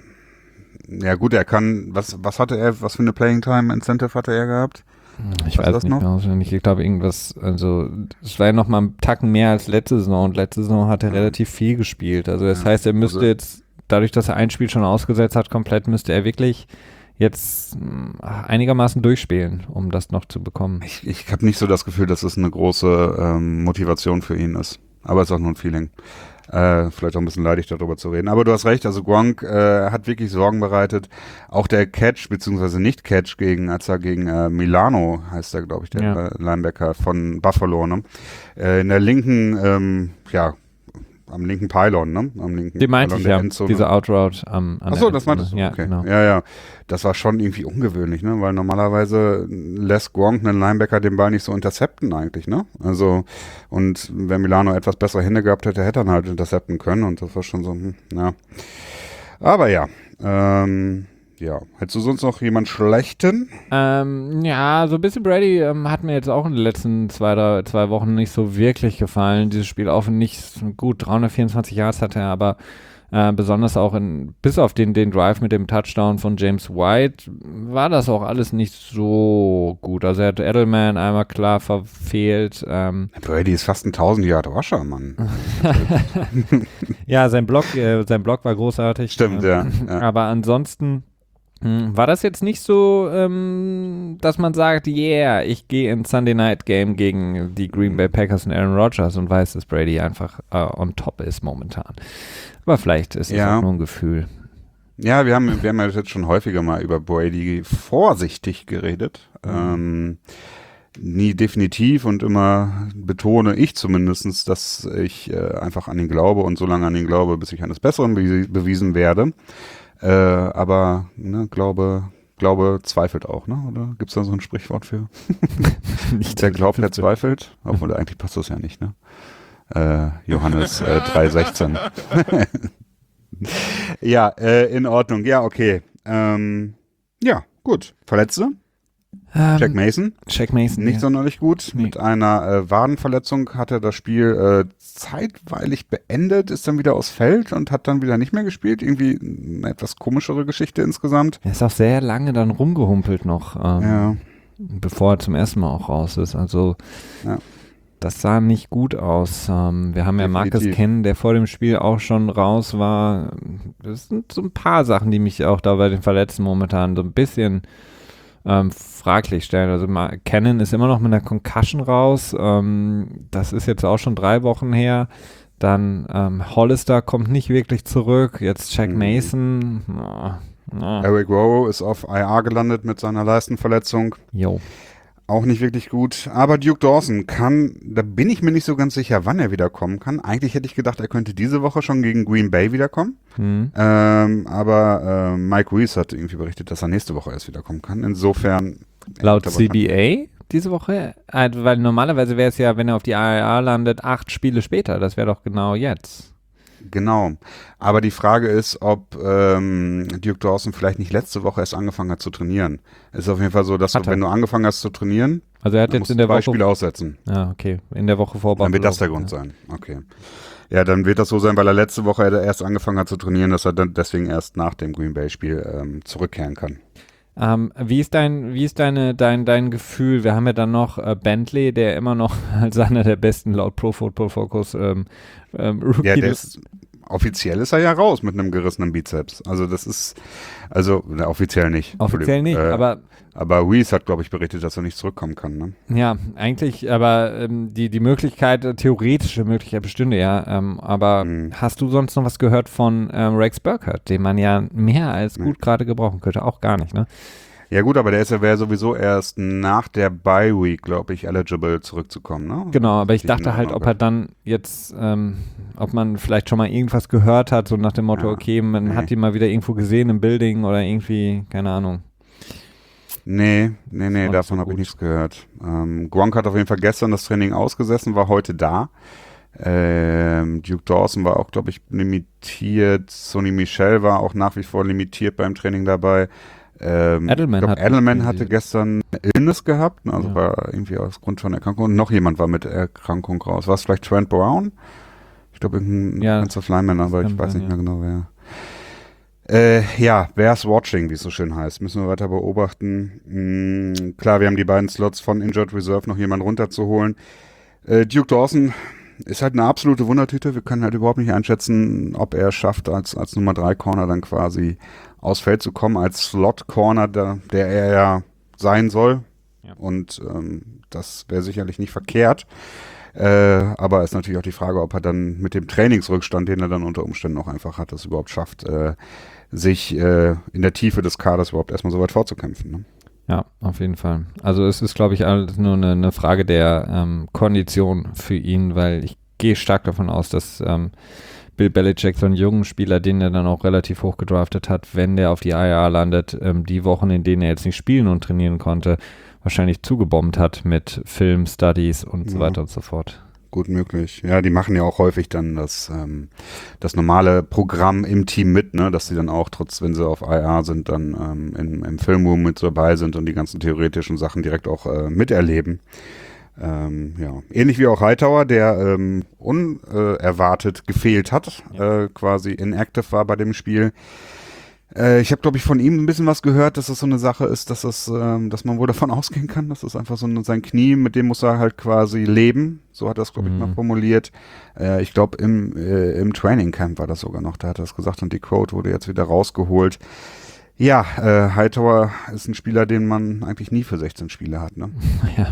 ja gut, er kann, was, was hatte er, was für eine Playing Time Incentive hatte er gehabt? Ich Weißt weiß du das nicht noch? mehr auswendig. Ich glaube, irgendwas, also, es war ja noch mal einen Tacken mehr als letzte Saison und letzte Saison hat er Ja. relativ viel gespielt. Also, das Ja, heißt, er müsste also- jetzt, dadurch, dass er ein Spiel schon ausgesetzt hat, komplett, müsste er wirklich jetzt mh, einigermaßen durchspielen, um das noch zu bekommen. Ich, ich habe nicht so das Gefühl, dass es eine große ähm, Motivation für ihn ist. Aber es ist auch nur ein Feeling. Äh, vielleicht auch ein bisschen leidig, darüber zu reden. Aber du hast recht, also Gronk äh, hat wirklich Sorgen bereitet. Auch der Catch, beziehungsweise nicht Catch, gegen, als er gegen äh, Milano, heißt er, glaube ich, der Ja. äh, Linebacker von Buffalo, ne? Äh, in der linken, ähm, ja, am linken Pylon, ne? Am linken Den meinte Pylon ich der ja, Endzone. diese Outroute am an Achso, der das Endzone. meintest du? Ja, Okay. genau. Ja, ja. Das war schon irgendwie ungewöhnlich, ne? Weil normalerweise lässt Gronk einen Linebacker den Ball nicht so intercepten eigentlich, ne? Also, und wenn Milano etwas bessere Hände gehabt hätte, hätte er ihn halt intercepten können und das war schon so, hm, ja. Aber ja, ähm, ja. Hättest du sonst noch jemand Schlechten? Ähm, ja, so ein bisschen Brady ähm, hat mir jetzt auch in den letzten zwei, drei, zwei Wochen nicht so wirklich gefallen. Dieses Spiel auch nicht so gut, dreihundertvierundzwanzig Yards hatte er, aber äh, besonders auch in, bis auf den, den Drive mit dem Touchdown von James White, war das auch alles nicht so gut. Also er hat Edelman einmal klar verfehlt. Ähm, Brady ist fast ein tausend Yard Rusher, Mann. ja, sein Block, äh, sein Block war großartig. Stimmt, äh, ja. ja. Aber ansonsten hm, war das jetzt nicht so, ähm, dass man sagt, yeah, ich gehe ins Sunday Night Game gegen die Green Bay Packers und Aaron Rodgers und weiß, dass Brady einfach äh, on top ist momentan. Aber vielleicht ist es Ja. auch nur ein Gefühl. Ja, wir haben, wir haben ja jetzt schon häufiger mal über Brady vorsichtig geredet. Mhm. Ähm, nie definitiv und immer betone ich zumindestens, dass ich äh, einfach an ihn glaube und so lange an ihn glaube, bis ich eines Besseren be bewiesen werde. Äh, aber ne, Glaube, Glaube zweifelt auch, ne? Oder gibt's da so ein Sprichwort für? Nicht Der glaubt, der zweifelt. Obwohl eigentlich passt das ja nicht, ne? Äh, Johannes äh, drei sechzehn. Ja, äh, in Ordnung. Ja, okay. Ähm, ja, gut. Verletzte? Ähm, Jack Mason? Jack Mason. Nicht ja. sonderlich gut. Nee. Mit einer äh, Wadenverletzung hat er das Spiel äh, zeitweilig beendet, ist dann wieder aufs Feld und hat dann wieder nicht mehr gespielt. Irgendwie eine etwas komischere Geschichte insgesamt. Er ist auch sehr lange dann rumgehumpelt noch, ähm, Ja. bevor er zum ersten Mal auch raus ist. Also Ja. das sah nicht gut aus. Ähm, wir haben ja Marcus Definitiv. Kennen, der vor dem Spiel auch schon raus war. Das sind so ein paar Sachen, die mich auch da bei den Verletzten momentan so ein bisschen ähm, fraglich stellen. Also Ma- Cannon ist immer noch mit einer Concussion raus. Ähm, das ist jetzt auch schon drei Wochen her. Dann ähm, Hollister kommt nicht wirklich zurück. Jetzt Jack Mhm. Mason. Na, na. Eric Rowe ist auf I R gelandet mit seiner Leistenverletzung. Jo. Auch nicht wirklich gut. Aber Duke Dawson kann, da bin ich mir nicht so ganz sicher, wann er wiederkommen kann. Eigentlich hätte ich gedacht, er könnte diese Woche schon gegen Green Bay wiederkommen. Hm. Ähm, aber äh, Mike Reese hat irgendwie berichtet, dass er nächste Woche erst wiederkommen kann. Insofern. Laut aber C B A diese Woche? Äh, weil normalerweise wäre es ja, wenn er auf die I R A landet, acht Spiele später. Das wäre doch genau jetzt. Genau. Aber die Frage ist, ob ähm, Duke Dawson vielleicht nicht letzte Woche erst angefangen hat zu trainieren. Es ist auf jeden Fall so, dass Hat du, er. wenn du angefangen hast zu trainieren, Also er hat dann jetzt musst in du der zwei Woche. Spiele aussetzen. Ja, okay. In der Woche vor Dann wird das der Buffalo. Grund sein. Okay. Ja, dann wird das so sein, weil er letzte Woche erst angefangen hat zu trainieren, dass er dann deswegen erst nach dem Green Bay-Spiel ähm, zurückkehren kann. Ähm, wie ist dein, wie ist deine, dein, dein Gefühl? Wir haben ja dann noch äh, Bentley, der immer noch als einer der besten laut Pro Football Focus ähm, ähm, Rookie. Ja, der ist, offiziell ist er ja raus mit einem gerissenen Bizeps. Also das ist, also na, offiziell nicht. Offiziell nicht, äh, aber aber Weiss hat, glaube ich, berichtet, dass er nicht zurückkommen kann. Ne? ja, eigentlich, aber ähm, die, die Möglichkeit, äh, theoretische Möglichkeit bestünde ja, ähm, aber Mhm. hast du sonst noch was gehört von ähm, Rex Burkhardt, den man ja mehr als Nee. gut gerade gebrauchen könnte? Auch gar nicht, ne? Ja gut, aber der ist ja wäre sowieso erst nach der Bye Week, glaube ich, eligible zurückzukommen. Ne? Genau, aber ich Richtig in dachte halt, Erinnerung ob er dann jetzt, ähm, ob man vielleicht schon mal irgendwas gehört hat, so nach dem Motto, Ja, okay, man nee. hat ihn mal wieder irgendwo gesehen im Building oder irgendwie, keine Ahnung. Nee, nee, nee, War nicht davon so habe ich gut. nichts gehört. Ähm, Gronk hat auf jeden Fall gestern das Training ausgesessen, war heute da. Ähm, Duke Dawson war auch, glaube ich, limitiert. Sonny Michel war auch nach wie vor limitiert beim Training dabei. Ähm, Edelman ich glaub, hat Edelman nicht hatte trainiert. gestern eine Illness gehabt, ne, also Ja. war irgendwie aus Grund von Erkrankung. Und noch jemand war mit Erkrankung raus. War es vielleicht Trent Brown? Ich glaube, irgendein Ja, Offensive Lineman, aber kann ich weiß sein, nicht ja. mehr genau wer. Äh, ja, Bears Watching, wie es so schön heißt. Müssen wir weiter beobachten. Mm, klar, wir haben die beiden Slots von Injured Reserve noch jemanden runterzuholen. Äh, Duke Dawson ist halt eine absolute Wundertüte. Wir können halt überhaupt nicht einschätzen, ob er es schafft, als, als Nummer drei Corner dann quasi aufs Feld zu kommen, als Slot Corner, der, der er ja sein soll. Ja. Und ähm, das wäre sicherlich nicht verkehrt. Äh, aber ist natürlich auch die Frage, ob er dann mit dem Trainingsrückstand, den er dann unter Umständen auch einfach hat, das überhaupt schafft, äh, sich äh, in der Tiefe des Kaders überhaupt erstmal so weit vorzukämpfen. Ne? Ja, auf jeden Fall. Also es ist, glaube ich, alles nur eine, eine Frage der ähm, Kondition für ihn, weil ich gehe stark davon aus, dass ähm, Bill Belichick so einen jungen Spieler, den er dann auch relativ hoch gedraftet hat, wenn der auf die I R A landet, ähm, die Wochen, in denen er jetzt nicht spielen und trainieren konnte, wahrscheinlich zugebombt hat mit Film, Studies und so Ja. weiter und so fort. Gut möglich. Ja, die machen ja auch häufig dann das, ähm, das normale Programm im Team mit, ne, dass sie dann auch, trotz wenn sie auf I R sind, dann ähm, im, im Filmroom mit dabei sind und die ganzen theoretischen Sachen direkt auch äh, miterleben. Ähm, ja. Ähnlich wie auch Hightower, der ähm, unerwartet gefehlt hat, Ja. äh, quasi inactive war bei dem Spiel. Äh, ich habe, glaube ich, von ihm ein bisschen was gehört, dass das so eine Sache ist, dass das, ähm, dass man wohl davon ausgehen kann, dass das einfach so ein, sein Knie, mit dem muss er halt quasi leben. So hat er es, glaube ich, Mhm. mal formuliert. Äh, ich glaube, im, äh, im Training Camp war das sogar noch, da hat er es gesagt und die Quote wurde jetzt wieder rausgeholt. Ja, äh, Hightower ist ein Spieler, den man eigentlich nie für sechzehn Spiele hat, ne? Ja,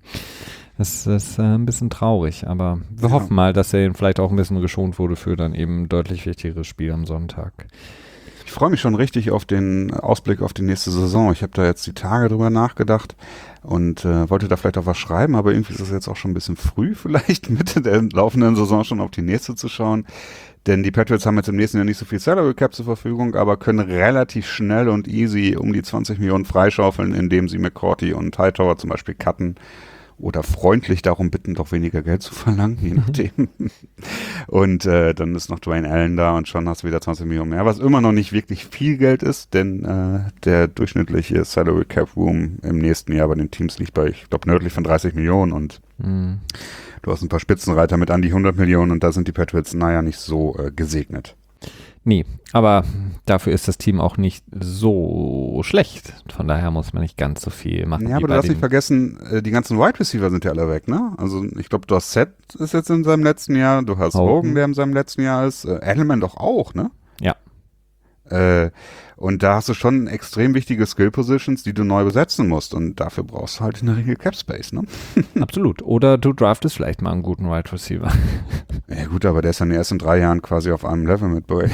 das ist äh, ein bisschen traurig, aber wir Ja. hoffen mal, dass er ihn vielleicht auch ein bisschen geschont wurde für dann eben ein deutlich wichtigeres Spiel am Sonntag. Ich freue mich schon richtig auf den Ausblick auf die nächste Saison. Ich habe da jetzt die Tage drüber nachgedacht und äh, wollte da vielleicht auch was schreiben, aber irgendwie ist es jetzt auch schon ein bisschen früh, vielleicht Mitte der laufenden Saison schon auf die nächste zu schauen. Denn die Patriots haben jetzt im nächsten Jahr nicht so viel Salary Cap zur Verfügung, aber können relativ schnell und easy um die zwanzig Millionen freischaufeln, indem sie McCourty und Hightower zum Beispiel cutten oder freundlich darum bitten, doch weniger Geld zu verlangen, je nachdem. Und äh, dann ist noch Dwayne Allen da und schon hast du wieder zwanzig Millionen mehr, was immer noch nicht wirklich viel Geld ist, denn äh, der durchschnittliche Salary Cap Room im nächsten Jahr bei den Teams liegt bei, ich glaube, nördlich von dreißig Millionen und Mhm. du hast ein paar Spitzenreiter mit an die hundert Millionen und da sind die Patriots, naja, nicht so äh, gesegnet. Nee, aber dafür ist das Team auch nicht so schlecht. Von daher muss man nicht ganz so viel machen. Ja, wie aber du bei darfst nicht den- vergessen, äh, die ganzen Wide Receiver sind ja alle weg, ne? Also ich glaube, du hast Seth ist jetzt in seinem letzten Jahr, du hast Hogan. Hogan, der in seinem letzten Jahr ist, äh, Edelman doch auch, ne? Ja. Äh, und da hast du schon extrem wichtige Skill-Positions, die du neu besetzen musst und dafür brauchst du halt in der Regel Cap-Space, ne? Absolut. Oder du draftest vielleicht mal einen guten Wide Receiver. Ja gut, aber der ist dann erst in drei Jahren quasi auf einem Level mit Brady.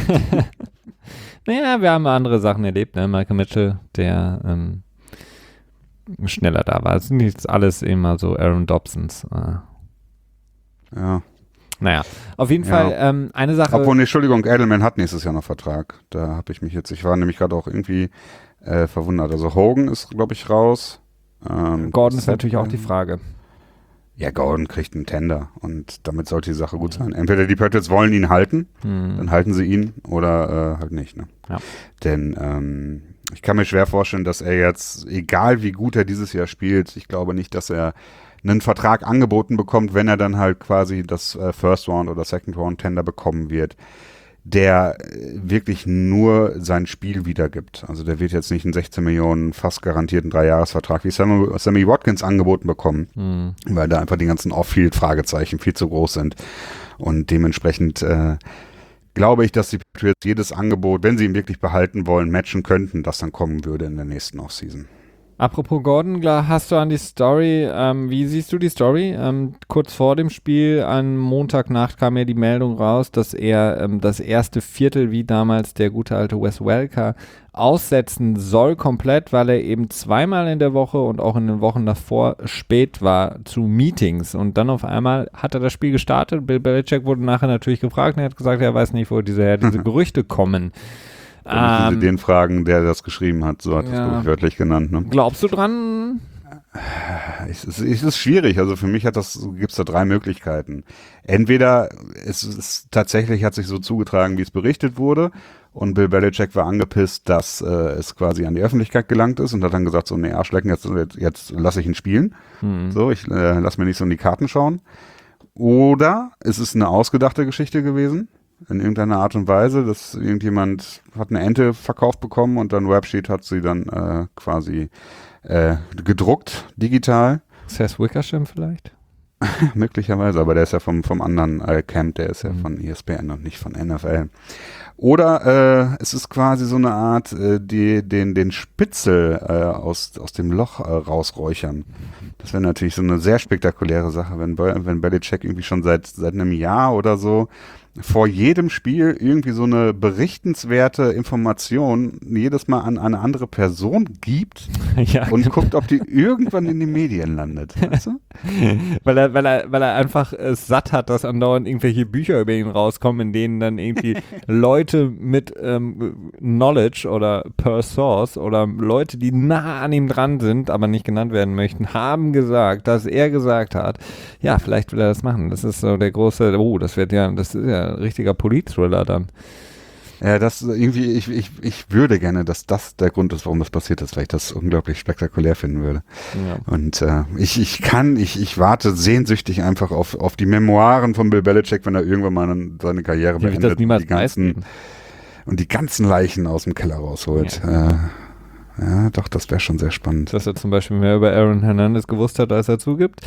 Naja, wir haben andere Sachen erlebt, ne? Michael Mitchell, der ähm, schneller da war. Es sind nicht alles immer so Aaron Dobsons. Äh. Ja. Naja, auf jeden Ja. Fall ähm, eine Sache. Obwohl, nee, Entschuldigung, Edelman hat nächstes Jahr noch Vertrag. Da habe ich mich jetzt, ich war nämlich gerade auch irgendwie äh, verwundert. Also Hogan ist, glaube ich, raus. Ähm, Gordon ist natürlich auch die Frage. Ja, Gordon kriegt einen Tender und damit sollte die Sache gut sein. Entweder die Patriots wollen ihn halten, hm. dann halten sie ihn oder äh, halt nicht. Ne? Ja. Denn ähm, ich kann mir schwer vorstellen, dass er jetzt, egal wie gut er dieses Jahr spielt, ich glaube nicht, dass er einen Vertrag angeboten bekommt, wenn er dann halt quasi das äh, First Round oder Second Round Tender bekommen wird, der wirklich nur sein Spiel wiedergibt. Also der wird jetzt nicht einen sechzehn Millionen fast garantierten Dreijahresvertrag wie Sammy, Sammy Watkins angeboten bekommen, mhm. weil da einfach die ganzen Off-Field-Fragezeichen viel zu groß sind. Und dementsprechend äh, glaube ich, dass die Patriots jedes Angebot, wenn sie ihn wirklich behalten wollen, matchen könnten, das dann kommen würde in der nächsten Offseason. Apropos Gordon, hast du an die Story, ähm, wie siehst du die Story? Ähm, kurz vor dem Spiel, am Montagnacht kam ja die Meldung raus, dass er ähm, das erste Viertel, wie damals der gute alte Wes Welker, aussetzen soll komplett, weil er eben zweimal in der Woche und auch in den Wochen davor spät war zu Meetings. Und dann auf einmal hat er das Spiel gestartet. Bill Belichick wurde nachher natürlich gefragt und er hat gesagt, er weiß nicht, wo diese, diese Gerüchte kommen. Da müssen Sie den fragen, der das geschrieben hat, so hat ja. das wörtlich genannt. Ne? Glaubst du dran? Es ist, es ist schwierig, also für mich hat das, gibt es da drei Möglichkeiten. Entweder es ist tatsächlich, hat sich so zugetragen, wie es berichtet wurde und Bill Belichick war angepisst, dass äh, es quasi an die Öffentlichkeit gelangt ist und hat dann gesagt, so nee, Arschlecken, jetzt, jetzt, jetzt lasse ich ihn spielen. Hm. So, ich äh, lasse mir nicht so in die Karten schauen. Oder es ist eine ausgedachte Geschichte gewesen. In irgendeiner Art und Weise, dass irgendjemand hat eine Ente verkauft bekommen und dann Websheet hat sie dann äh, quasi äh, gedruckt, digital. Seth Wickersham vielleicht? Möglicherweise, aber der ist ja vom, vom anderen äh, Camp, der ist ja mhm. von E S P N und nicht von N F L. Oder äh, es ist quasi so eine Art, äh, die, den, den Spitzel äh, aus, aus dem Loch äh, rausräuchern. Das wäre natürlich so eine sehr spektakuläre Sache, wenn, wenn Belichick irgendwie schon seit, seit einem Jahr oder so vor jedem Spiel irgendwie so eine berichtenswerte Information jedes Mal an eine andere Person gibt ja, und genau. guckt, ob die irgendwann in den Medien landet. Weißt du? weil, er, weil, er, weil er einfach es satt hat, dass andauernd irgendwelche Bücher über ihn rauskommen, in denen dann irgendwie Leute mit ähm, Knowledge oder per Source oder Leute, die nah an ihm dran sind, aber nicht genannt werden möchten, haben gesagt, dass er gesagt hat, ja, vielleicht will er das machen. Das ist so der große, oh, das wird ja, das ist ja ein richtiger Polit-Thriller dann. Ja, das irgendwie, ich, ich, ich würde gerne, dass das der Grund ist, warum das passiert ist, weil ich das unglaublich spektakulär finden würde. Ja. Und äh, ich, ich kann, ich, ich warte sehnsüchtig einfach auf, auf die Memoiren von Bill Belichick, wenn er irgendwann mal seine Karriere ja, beendet das niemals und, die ganzen, und die ganzen Leichen aus dem Keller rausholt. Ja, äh, ja doch, das wäre schon sehr spannend. Dass er zum Beispiel mehr über Aaron Hernandez gewusst hat, als er zugibt.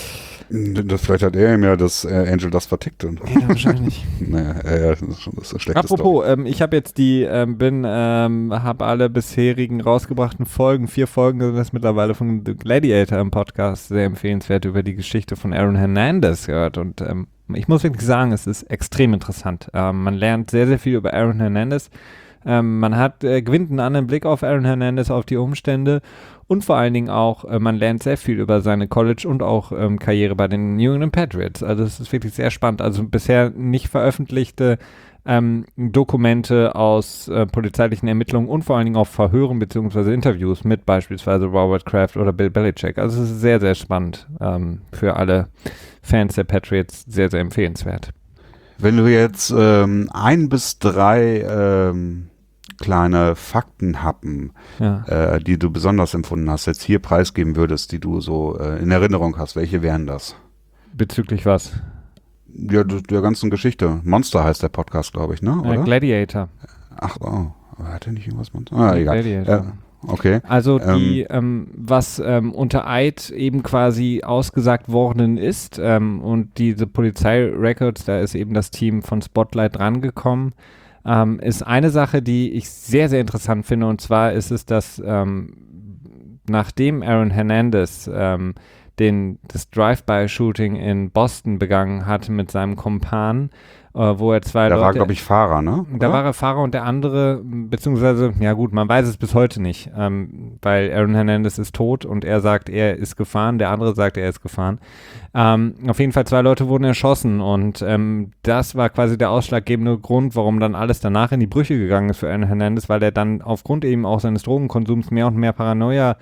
Das, vielleicht hat er ihm ja das äh, Angel das vertickt. Und ja, wahrscheinlich. naja, äh, das ist schon das ist eine schlechte Apropos, ähm, ich habe jetzt die, ähm, bin, ähm, habe alle bisherigen rausgebrachten Folgen, vier Folgen sind das mittlerweile von The Gladiator im Podcast, sehr empfehlenswert, über die Geschichte von Aaron Hernandez gehört und ähm, ich muss wirklich sagen, es ist extrem interessant. Ähm, man lernt sehr, sehr viel über Aaron Hernandez. Ähm, man hat, äh, gewinnt einen anderen Blick auf Aaron Hernandez, auf die Umstände und vor allen Dingen auch, äh, man lernt sehr viel über seine College- und auch ähm, Karriere bei den New England Patriots. Also es ist wirklich sehr spannend. Also bisher nicht veröffentlichte ähm, Dokumente aus äh, polizeilichen Ermittlungen und vor allen Dingen auch Verhören bzw. Interviews mit beispielsweise Robert Kraft oder Bill Belichick. Also es ist sehr, sehr spannend ähm, für alle Fans der Patriots. Sehr, sehr empfehlenswert. Wenn du jetzt ähm, ein bis drei ähm kleine Faktenhappen, ja. äh, die du besonders empfunden hast, jetzt hier preisgeben würdest, die du so äh, in Erinnerung hast, welche wären das? Bezüglich was? Ja, der ganzen Geschichte. Monster heißt der Podcast, glaube ich, ne? Oder? Ja, Gladiator. Ach, oh. Hat er nicht irgendwas Monster? Ah, ja, egal. Gladiator. Äh, okay. Also die, ähm, ähm, was ähm, unter Eid eben quasi ausgesagt worden ist ähm, und diese Polizeirecords, da ist eben das Team von Spotlight drangekommen, Ähm, ist eine Sache, die ich sehr, sehr interessant finde, und zwar ist es, dass ähm, nachdem Aaron Hernandez ähm, den, das Drive-by-Shooting in Boston begangen hat mit seinem Kumpan, äh, wo er zwei da Leute... Da war, glaube ich, Fahrer, ne? Da war er Fahrer und der andere, beziehungsweise, ja gut, man weiß es bis heute nicht, ähm, weil Aaron Hernandez ist tot und er sagt, er ist gefahren, der andere sagt, er ist gefahren. Ähm, auf jeden Fall zwei Leute wurden erschossen und ähm, das war quasi der ausschlaggebende Grund, warum dann alles danach in die Brüche gegangen ist für Aaron Hernandez, weil er dann aufgrund eben auch seines Drogenkonsums mehr und mehr Paranoia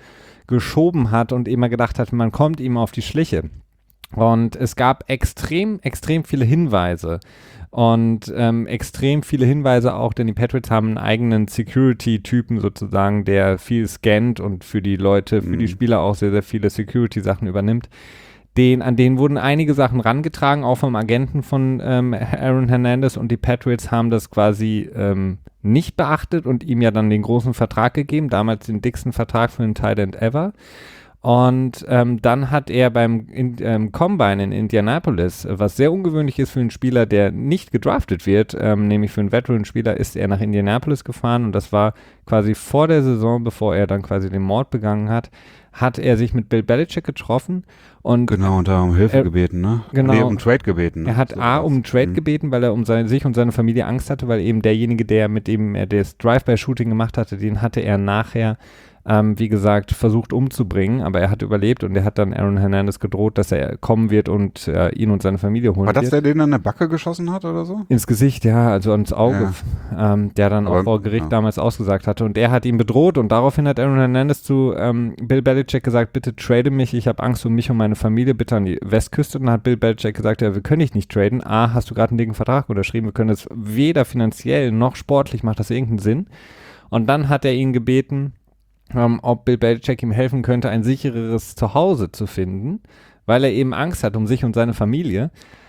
geschoben hat und immer gedacht hat, man kommt ihm auf die Schliche. Und es gab extrem, extrem viele Hinweise und ähm, extrem viele Hinweise auch, denn die Patriots haben einen eigenen Security-Typen sozusagen, der viel scannt und für die Leute, für mhm. die Spieler auch sehr, sehr viele Security-Sachen übernimmt. Den, an denen wurden einige Sachen rangetragen, auch vom Agenten von ähm, Aaron Hernandez, und die Patriots haben das quasi ähm, nicht beachtet und ihm ja dann den großen Vertrag gegeben, damals den dicksten Vertrag für den Tight End ever. Und ähm, dann hat er beim in, ähm, Combine in Indianapolis, was sehr ungewöhnlich ist für einen Spieler, der nicht gedraftet wird, ähm, nämlich für einen Veteran-Spieler, ist er nach Indianapolis gefahren, und das war quasi vor der Saison, bevor er dann quasi den Mord begangen hat, hat er sich mit Bill Belichick getroffen. Und genau, und da um Hilfe er, gebeten, ne? Genau. Nee, um Trade gebeten. Ne? Er hat so A, was. um einen Trade mhm. gebeten, weil er um seine, sich und seine Familie Angst hatte, weil eben derjenige, der mit dem er das Drive-by-Shooting gemacht hatte, den hatte er nachher Ähm, wie gesagt, versucht umzubringen, aber er hat überlebt, und er hat dann Aaron Hernandez gedroht, dass er kommen wird und äh, ihn und seine Familie holen War das wird. der, den an der Backe geschossen hat oder so? Ins Gesicht, ja, also ins Auge, ja. ähm, der dann aber, auch vor Gericht ja. damals ausgesagt hatte, und er hat ihn bedroht, und daraufhin hat Aaron Hernandez zu ähm, Bill Belichick gesagt, bitte trade mich, ich habe Angst um mich und meine Familie, bitte an die Westküste. Und dann hat Bill Belichick gesagt, ja, wir können dich nicht traden, A, hast du gerade einen dicken Vertrag unterschrieben, wir können das weder finanziell noch sportlich, macht das irgendeinen Sinn. Und dann hat er ihn gebeten, Um, ob Bill Belichick ihm helfen könnte, ein sichereres Zuhause zu finden, weil er eben Angst hat um sich und seine Familie.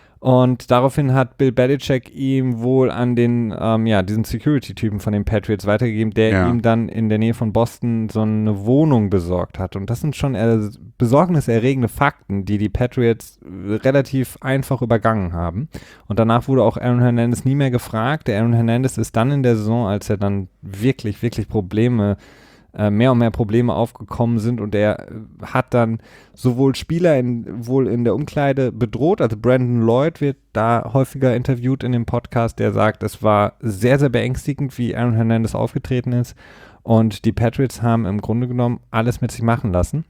Und daraufhin hat Bill Belichick ihm wohl an den, ähm, ja, diesen Security-Typen von den Patriots weitergegeben, der ja. ihm dann in der Nähe von Boston so eine Wohnung besorgt hat. Und das sind schon äh, besorgniserregende Fakten, die die Patriots relativ einfach übergangen haben. Und danach wurde auch Aaron Hernandez nie mehr gefragt. Der Aaron Hernandez ist dann in der Saison, als er dann wirklich, wirklich Probleme mehr und mehr Probleme aufgekommen sind, und er hat dann sowohl Spieler in, wohl in der Umkleide bedroht, also Brandon Lloyd wird da häufiger interviewt in dem Podcast, der sagt, es war sehr, sehr beängstigend, wie Aaron Hernandez aufgetreten ist, und die Patriots haben im Grunde genommen alles mit sich machen lassen.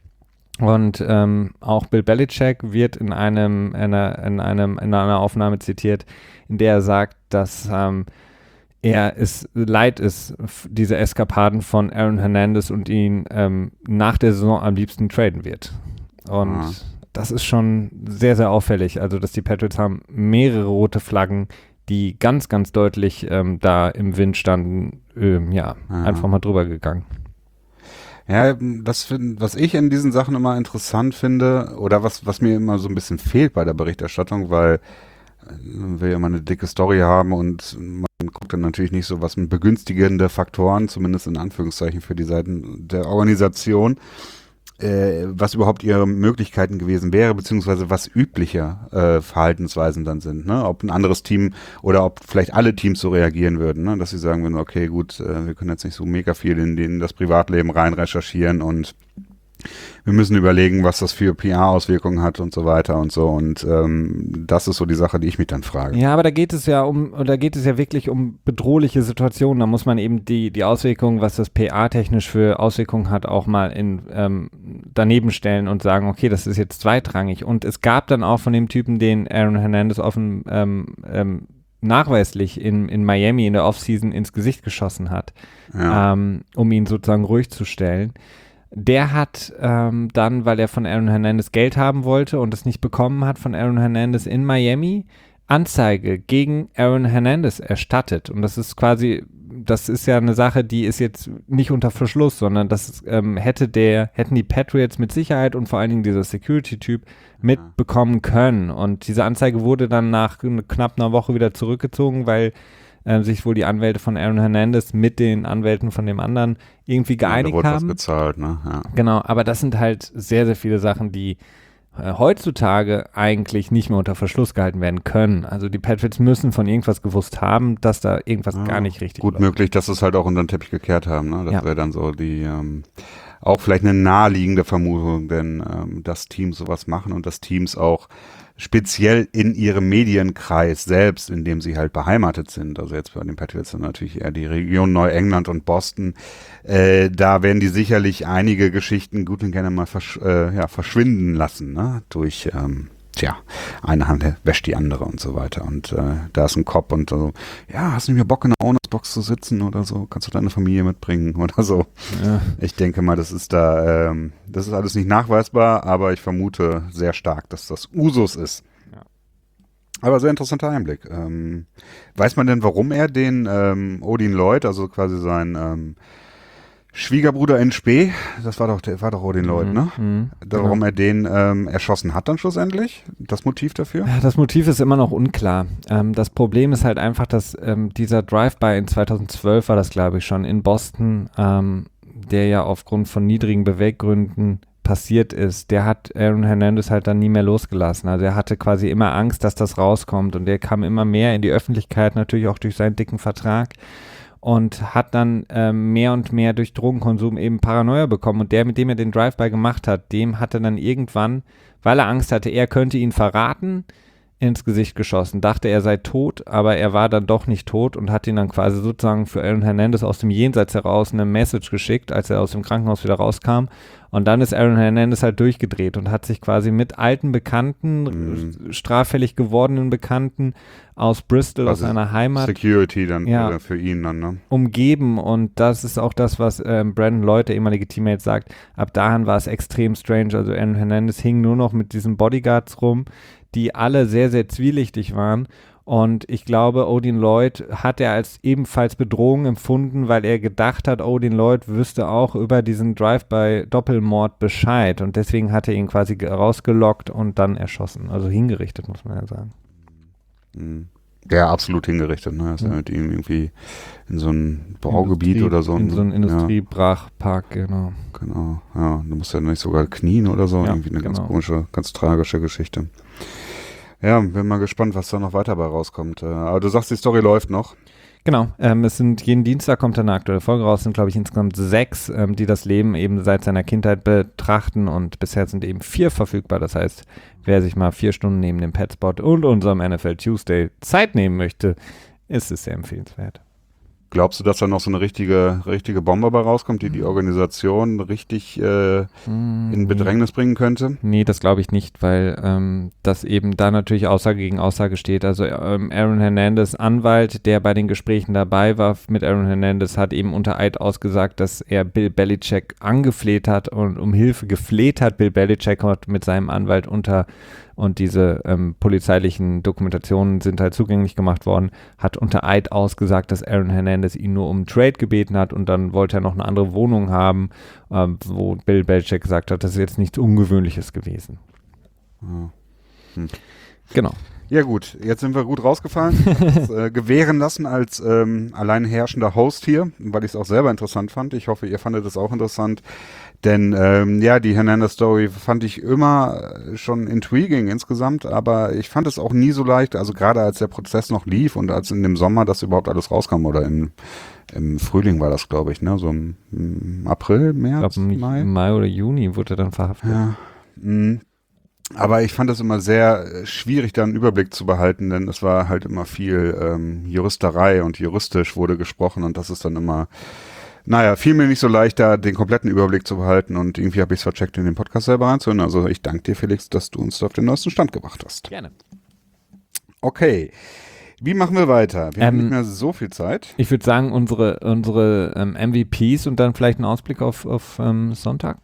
Und ähm, auch Bill Belichick wird in einem, in einer, in einem, in einer Aufnahme zitiert, in der er sagt, dass ähm, er es leid ist, diese Eskapaden von Aaron Hernandez, und ihn ähm, nach der Saison am liebsten traden wird. Und ah. das ist schon sehr, sehr auffällig. Also, dass die Patriots haben mehrere rote Flaggen, die ganz, ganz deutlich ähm, da im Wind standen, ähm, ja, ah. einfach mal drüber gegangen. Ja, das find, was ich in diesen Sachen immer interessant finde, oder was, was mir immer so ein bisschen fehlt bei der Berichterstattung, weil man will ja immer eine dicke Story haben, und man guckt dann natürlich nicht so, was sind begünstigende Faktoren, zumindest in Anführungszeichen für die Seiten der Organisation, äh, was überhaupt ihre Möglichkeiten gewesen wäre, beziehungsweise was übliche äh, Verhaltensweisen dann sind, ne? Ob ein anderes Team oder ob vielleicht alle Teams so reagieren würden, ne? Dass sie sagen würden, okay, gut, äh, wir können jetzt nicht so mega viel in, den, in das Privatleben rein recherchieren, und wir müssen überlegen, was das für P R-Auswirkungen hat und so weiter und so. Und ähm, das ist so die Sache, die ich mich dann frage. Ja, aber da geht es ja um, da geht es ja wirklich um bedrohliche Situationen. Da muss man eben die, die Auswirkungen, was das P R-technisch für Auswirkungen hat, auch mal in ähm, daneben stellen und sagen, okay, das ist jetzt zweitrangig. Und es gab dann auch von dem Typen, den Aaron Hernandez offen ähm, ähm, nachweislich in, in Miami in der Offseason ins Gesicht geschossen hat, ja. ähm, um ihn sozusagen ruhig zu stellen. Der hat ähm, dann, weil er von Aaron Hernandez Geld haben wollte und es nicht bekommen hat, von Aaron Hernandez in Miami Anzeige gegen Aaron Hernandez erstattet. Und das ist quasi, das ist ja eine Sache, die ist jetzt nicht unter Verschluss, sondern das ähm, hätte der, hätten die Patriots mit Sicherheit und vor allen Dingen dieser Security-Typ mitbekommen können. Und diese Anzeige wurde dann nach knapp einer Woche wieder zurückgezogen, weil äh, sich wohl die Anwälte von Aaron Hernandez mit den Anwälten von dem anderen irgendwie geeinigt ja, da wurde haben. Was gezahlt, ne? Ja. Genau, aber das sind halt sehr, sehr viele Sachen, die äh, heutzutage eigentlich nicht mehr unter Verschluss gehalten werden können. Also die Patriots müssen von irgendwas gewusst haben, dass da irgendwas ja, gar nicht richtig Gut läuft. Möglich, dass sie es halt auch unter den Teppich gekehrt haben, ne? Das ja. wäre dann so die ähm, auch vielleicht eine naheliegende Vermutung, denn ähm, dass Teams sowas machen und dass Teams auch speziell in ihrem Medienkreis selbst, in dem sie halt beheimatet sind, also jetzt bei den Patriots sind natürlich eher die Region Neuengland und Boston, äh, da werden die sicherlich einige Geschichten gut und gerne mal versch- äh, ja, verschwinden lassen, ne? Durch ähm, tja, eine Hand wäscht die andere und so weiter. Und äh, da ist ein Cop und so, ja, hast du nicht mehr Bock in der Ownersbox zu sitzen oder so? Kannst du deine Familie mitbringen oder so? Ja. Ich denke mal, das ist da, ähm, das ist alles nicht nachweisbar, aber ich vermute sehr stark, dass das Usus ist. Ja. Aber sehr interessanter Einblick. Ähm, weiß man denn, warum er den ähm, Odin Lloyd, also quasi sein ähm, Schwiegerbruder in Spee, das war doch, der war doch Odin Lloyd, ne? Mhm, Warum genau. er den ähm, erschossen hat dann schlussendlich? Das Motiv dafür? Ja, das Motiv ist immer noch unklar. Ähm, das Problem ist halt einfach, dass ähm, dieser Drive-By in zweitausendzwölf war das, glaube ich, schon in Boston, ähm, der ja aufgrund von niedrigen Beweggründen passiert ist, der hat Aaron Hernandez halt dann nie mehr losgelassen. Also er hatte quasi immer Angst, dass das rauskommt und der kam immer mehr in die Öffentlichkeit, natürlich auch durch seinen dicken Vertrag. Und hat dann ähm, mehr und mehr durch Drogenkonsum eben Paranoia bekommen. Und der, mit dem er den Drive-By gemacht hat, dem hat er dann irgendwann, weil er Angst hatte, er könnte ihn verraten, ins Gesicht geschossen. Dachte, er sei tot, aber er war dann doch nicht tot und hat ihn dann quasi sozusagen für Aaron Hernandez aus dem Jenseits heraus eine Message geschickt, als er aus dem Krankenhaus wieder rauskam. Und dann ist Aaron Hernandez halt durchgedreht und hat sich quasi mit alten Bekannten, mhm. straffällig gewordenen Bekannten aus Bristol, also aus seiner Heimat. Security dann ja, für ihn dann, ne? Umgeben. Und das ist auch das, was ähm, Brandon Lloyd, der ehemalige Teammate, sagt. Ab dahin war es extrem strange. Also Aaron Hernandez hing nur noch mit diesen Bodyguards rum, die alle sehr, sehr zwielichtig waren. Und ich glaube, Odin Lloyd hat er als ebenfalls Bedrohung empfunden, weil er gedacht hat, Odin Lloyd wüsste auch über diesen Drive-by-Doppelmord Bescheid. Und deswegen hat er ihn quasi rausgelockt und dann erschossen. Also hingerichtet, muss man ja sagen. Ja, absolut hingerichtet. Ne? Er ist ja mit ihm irgendwie in so ein Baugebiet Industrie, oder so. In so einen Industriebrachpark, genau. Genau, ja. Du musst ja nicht sogar knien oder so. Ja, irgendwie eine genau. ganz komische, ganz tragische Geschichte. Ja, bin mal gespannt, was da noch weiter bei rauskommt. Aber du sagst, die Story läuft noch. Genau, ähm, es sind jeden Dienstag kommt eine aktuelle Folge raus, sind glaube ich insgesamt sechs, ähm, die das Leben eben seit seiner Kindheit betrachten und bisher sind eben vier verfügbar. Das heißt, wer sich mal vier Stunden neben dem Petspot und unserem N F L Tuesday Zeit nehmen möchte, ist es sehr empfehlenswert. Glaubst du, dass da noch so eine richtige, richtige Bombe bei rauskommt, die die Organisation richtig äh, in Bedrängnis bringen könnte? Nee, das glaube ich nicht, weil ähm, das eben da natürlich Aussage gegen Aussage steht. Also ähm, Aaron Hernandez, Anwalt, der bei den Gesprächen dabei war mit Aaron Hernandez, hat eben unter Eid ausgesagt, dass er Bill Belichick angefleht hat und um Hilfe gefleht hat. Bill Belichick hat mit seinem Anwalt unter und diese ähm, polizeilichen Dokumentationen sind halt zugänglich gemacht worden, hat unter Eid ausgesagt, dass Aaron Hernandez ihn nur um einen Trade gebeten hat und dann wollte er noch eine andere Wohnung haben, ähm, wo Bill Belichick gesagt hat, das ist jetzt nichts Ungewöhnliches gewesen. Oh. Hm. Genau. Ja gut, jetzt sind wir gut rausgefallen. Das, äh, gewähren lassen als ähm, allein herrschender Host hier, weil ich es auch selber interessant fand. Ich hoffe, ihr fandet es auch interessant. Denn ähm, ja, die Hernandez-Story fand ich immer schon intriguing insgesamt, aber ich fand es auch nie so leicht, also gerade als der Prozess noch lief und als in dem Sommer das überhaupt alles rauskam oder im, im Frühling war das, glaube ich, ne, so im, im April, März, ich glaub, Mai. Im Mai oder Juni wurde er dann verhaftet. Ja, mh. Aber ich fand es immer sehr schwierig, da einen Überblick zu behalten, denn es war halt immer viel ähm, Juristerei und juristisch wurde gesprochen und das ist dann immer, naja, fiel mir nicht so leicht, da den kompletten Überblick zu behalten und irgendwie habe ich es vercheckt, in den Podcast selber reinzuhören. Also ich danke dir, Felix, dass du uns da auf den neuesten Stand gebracht hast. Gerne. Okay, wie machen wir weiter? Wir ähm, haben nicht mehr so viel Zeit. Ich würde sagen, unsere, unsere ähm, M V Ps und dann vielleicht einen Ausblick auf, auf ähm, Sonntag.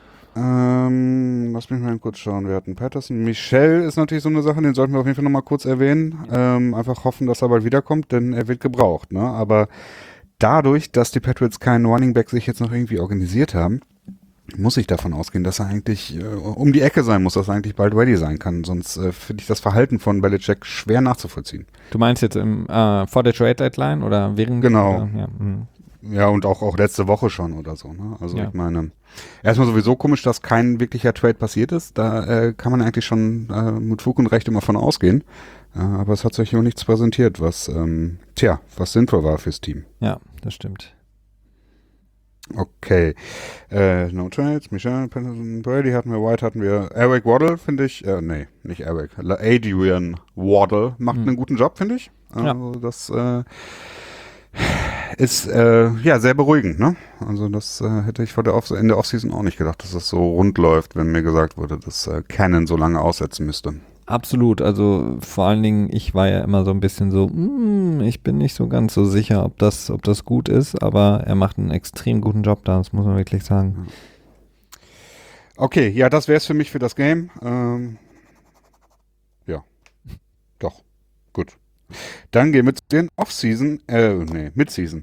Ähm, lass mich mal kurz schauen. Wir hatten Patterson. Michel ist natürlich so eine Sache, den sollten wir auf jeden Fall nochmal kurz erwähnen. Ähm, einfach hoffen, dass er bald wiederkommt, denn er wird gebraucht. Ne? Aber dadurch, dass die Patriots keinen Running Back sich jetzt noch irgendwie organisiert haben, muss ich davon ausgehen, dass er eigentlich äh, um die Ecke sein muss, dass er eigentlich bald ready sein kann. Sonst äh, finde ich das Verhalten von Belichick schwer nachzuvollziehen. Du meinst jetzt im, äh, vor der Trade Deadline oder während? Genau. Oder? Ja, mh. Ja, und auch, auch letzte Woche schon oder so. Ne? Also ja. Ich meine, erstmal sowieso komisch, dass kein wirklicher Trade passiert ist. Da äh, kann man eigentlich schon äh, mit Fug und Recht immer von ausgehen. Äh, aber es hat sich hier nichts präsentiert, was, ähm, tja, was sinnvoll war fürs Team. Ja, das stimmt. Okay. Äh, no Trades, Michel, Patterson, Brady hatten wir, White hatten wir. Eric Waddle, finde ich, äh, nee, nicht Eric, Adrian Waddle macht mhm. einen guten Job, finde ich. Also ja. das, äh, ist äh, ja sehr beruhigend, ne? Also das äh, hätte ich vor der Off- in der Offseason auch nicht gedacht, dass das so rund läuft, wenn mir gesagt wurde, dass äh, Cannon so lange aussetzen müsste. Absolut, also vor allen Dingen, ich war ja immer so ein bisschen so, mm, ich bin nicht so ganz so sicher, ob das, ob das gut ist, aber er macht einen extrem guten Job da, das muss man wirklich sagen. Okay, ja, das wäre es für mich für das Game. Ähm, ja, doch, gut. Dann gehen wir zu den Off-Season, äh, nee, Mid-Season.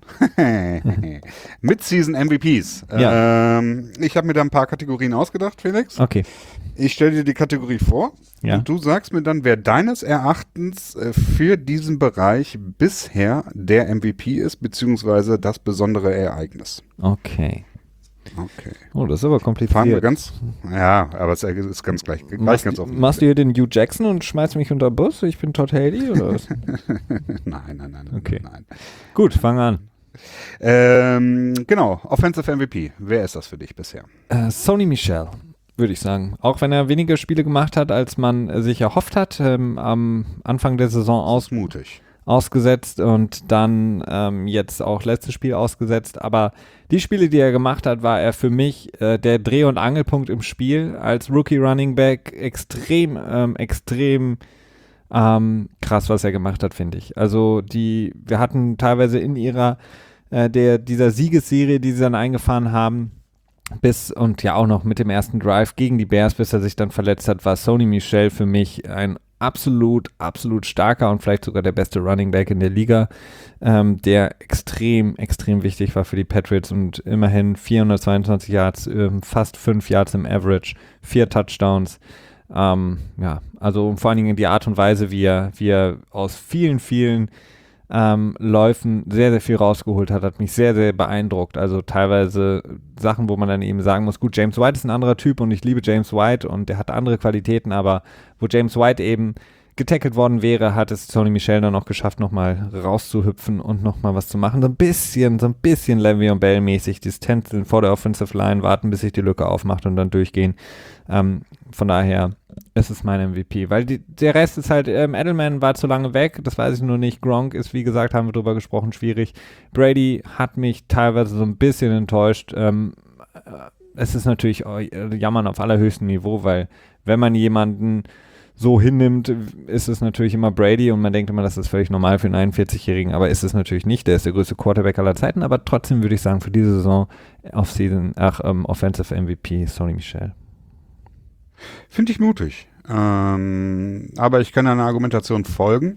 Mid-Season M V Ps. Ja. Ähm, ich habe mir da ein paar Kategorien ausgedacht, Felix. Okay. Ich stelle dir die Kategorie vor Ja. und du sagst mir dann, wer deines Erachtens äh, für diesen Bereich bisher der M V P ist, beziehungsweise das besondere Ereignis. Okay. Okay. Oh, das ist aber kompliziert. Fahren wir ganz, ja, aber es ist ganz gleich, gleich machst, ganz offen. Machst du hier den Hugh Jackson und schmeißt mich unter den Bus? Ich bin Todd Haley oder was? nein, nein, nein, Okay. nein. Gut, fang an. Ähm, genau, Offensive M V P. Wer ist das für dich bisher? Äh, Sony Michel, würde ich sagen. Auch wenn er weniger Spiele gemacht hat, als man äh, sich erhofft hat, ähm, am Anfang der Saison aus, mutig. ausgesetzt und dann ähm, jetzt auch letztes Spiel ausgesetzt. Aber die Spiele, die er gemacht hat, war er für mich äh, der Dreh- und Angelpunkt im Spiel. Als Rookie Running Back extrem, ähm, extrem ähm, krass, was er gemacht hat, finde ich. Also die, wir hatten teilweise in ihrer, äh, der, dieser Siegesserie, die sie dann eingefahren haben, bis und ja auch noch mit dem ersten Drive gegen die Bears, bis er sich dann verletzt hat, war Sony Michel für mich ein absolut, absolut starker und vielleicht sogar der beste Running Back in der Liga, ähm, der extrem, extrem wichtig war für die Patriots und immerhin vierhundertzweiundzwanzig Yards, ähm, fast fünf Yards im Average, vier Touchdowns. Ähm, ja, also vor allen Dingen die Art und Weise, wie er, wie er aus vielen, vielen Ähm, Läufen sehr, sehr viel rausgeholt hat, hat mich sehr, sehr beeindruckt. Also teilweise Sachen, wo man dann eben sagen muss, gut, James White ist ein anderer Typ und ich liebe James White und der hat andere Qualitäten, aber wo James White eben getackelt worden wäre, hat es Sony Michel dann auch geschafft, nochmal rauszuhüpfen und nochmal was zu machen. So ein bisschen, so ein bisschen Le'Veon Bell-mäßig, Distanzen vor der Offensive Line, warten, bis sich die Lücke aufmacht und dann durchgehen. Ähm, von daher ist es mein M V P, weil die, der Rest ist halt, ähm, Edelman war zu lange weg, das weiß ich nur nicht. Gronk ist, wie gesagt, haben wir drüber gesprochen, schwierig. Brady hat mich teilweise so ein bisschen enttäuscht. Ähm, äh, es ist natürlich oh, Jammern auf allerhöchstem Niveau, weil wenn man jemanden so hinnimmt, ist es natürlich immer Brady und man denkt immer, das ist völlig normal für einen einundvierzigjährigen, aber ist es natürlich nicht. Der ist der größte Quarterback aller Zeiten, aber trotzdem würde ich sagen, für diese Saison Off-Season, ach, ähm, Offensive M V P, Sony Michel. Finde ich mutig. Ähm, aber ich kann einer Argumentation folgen.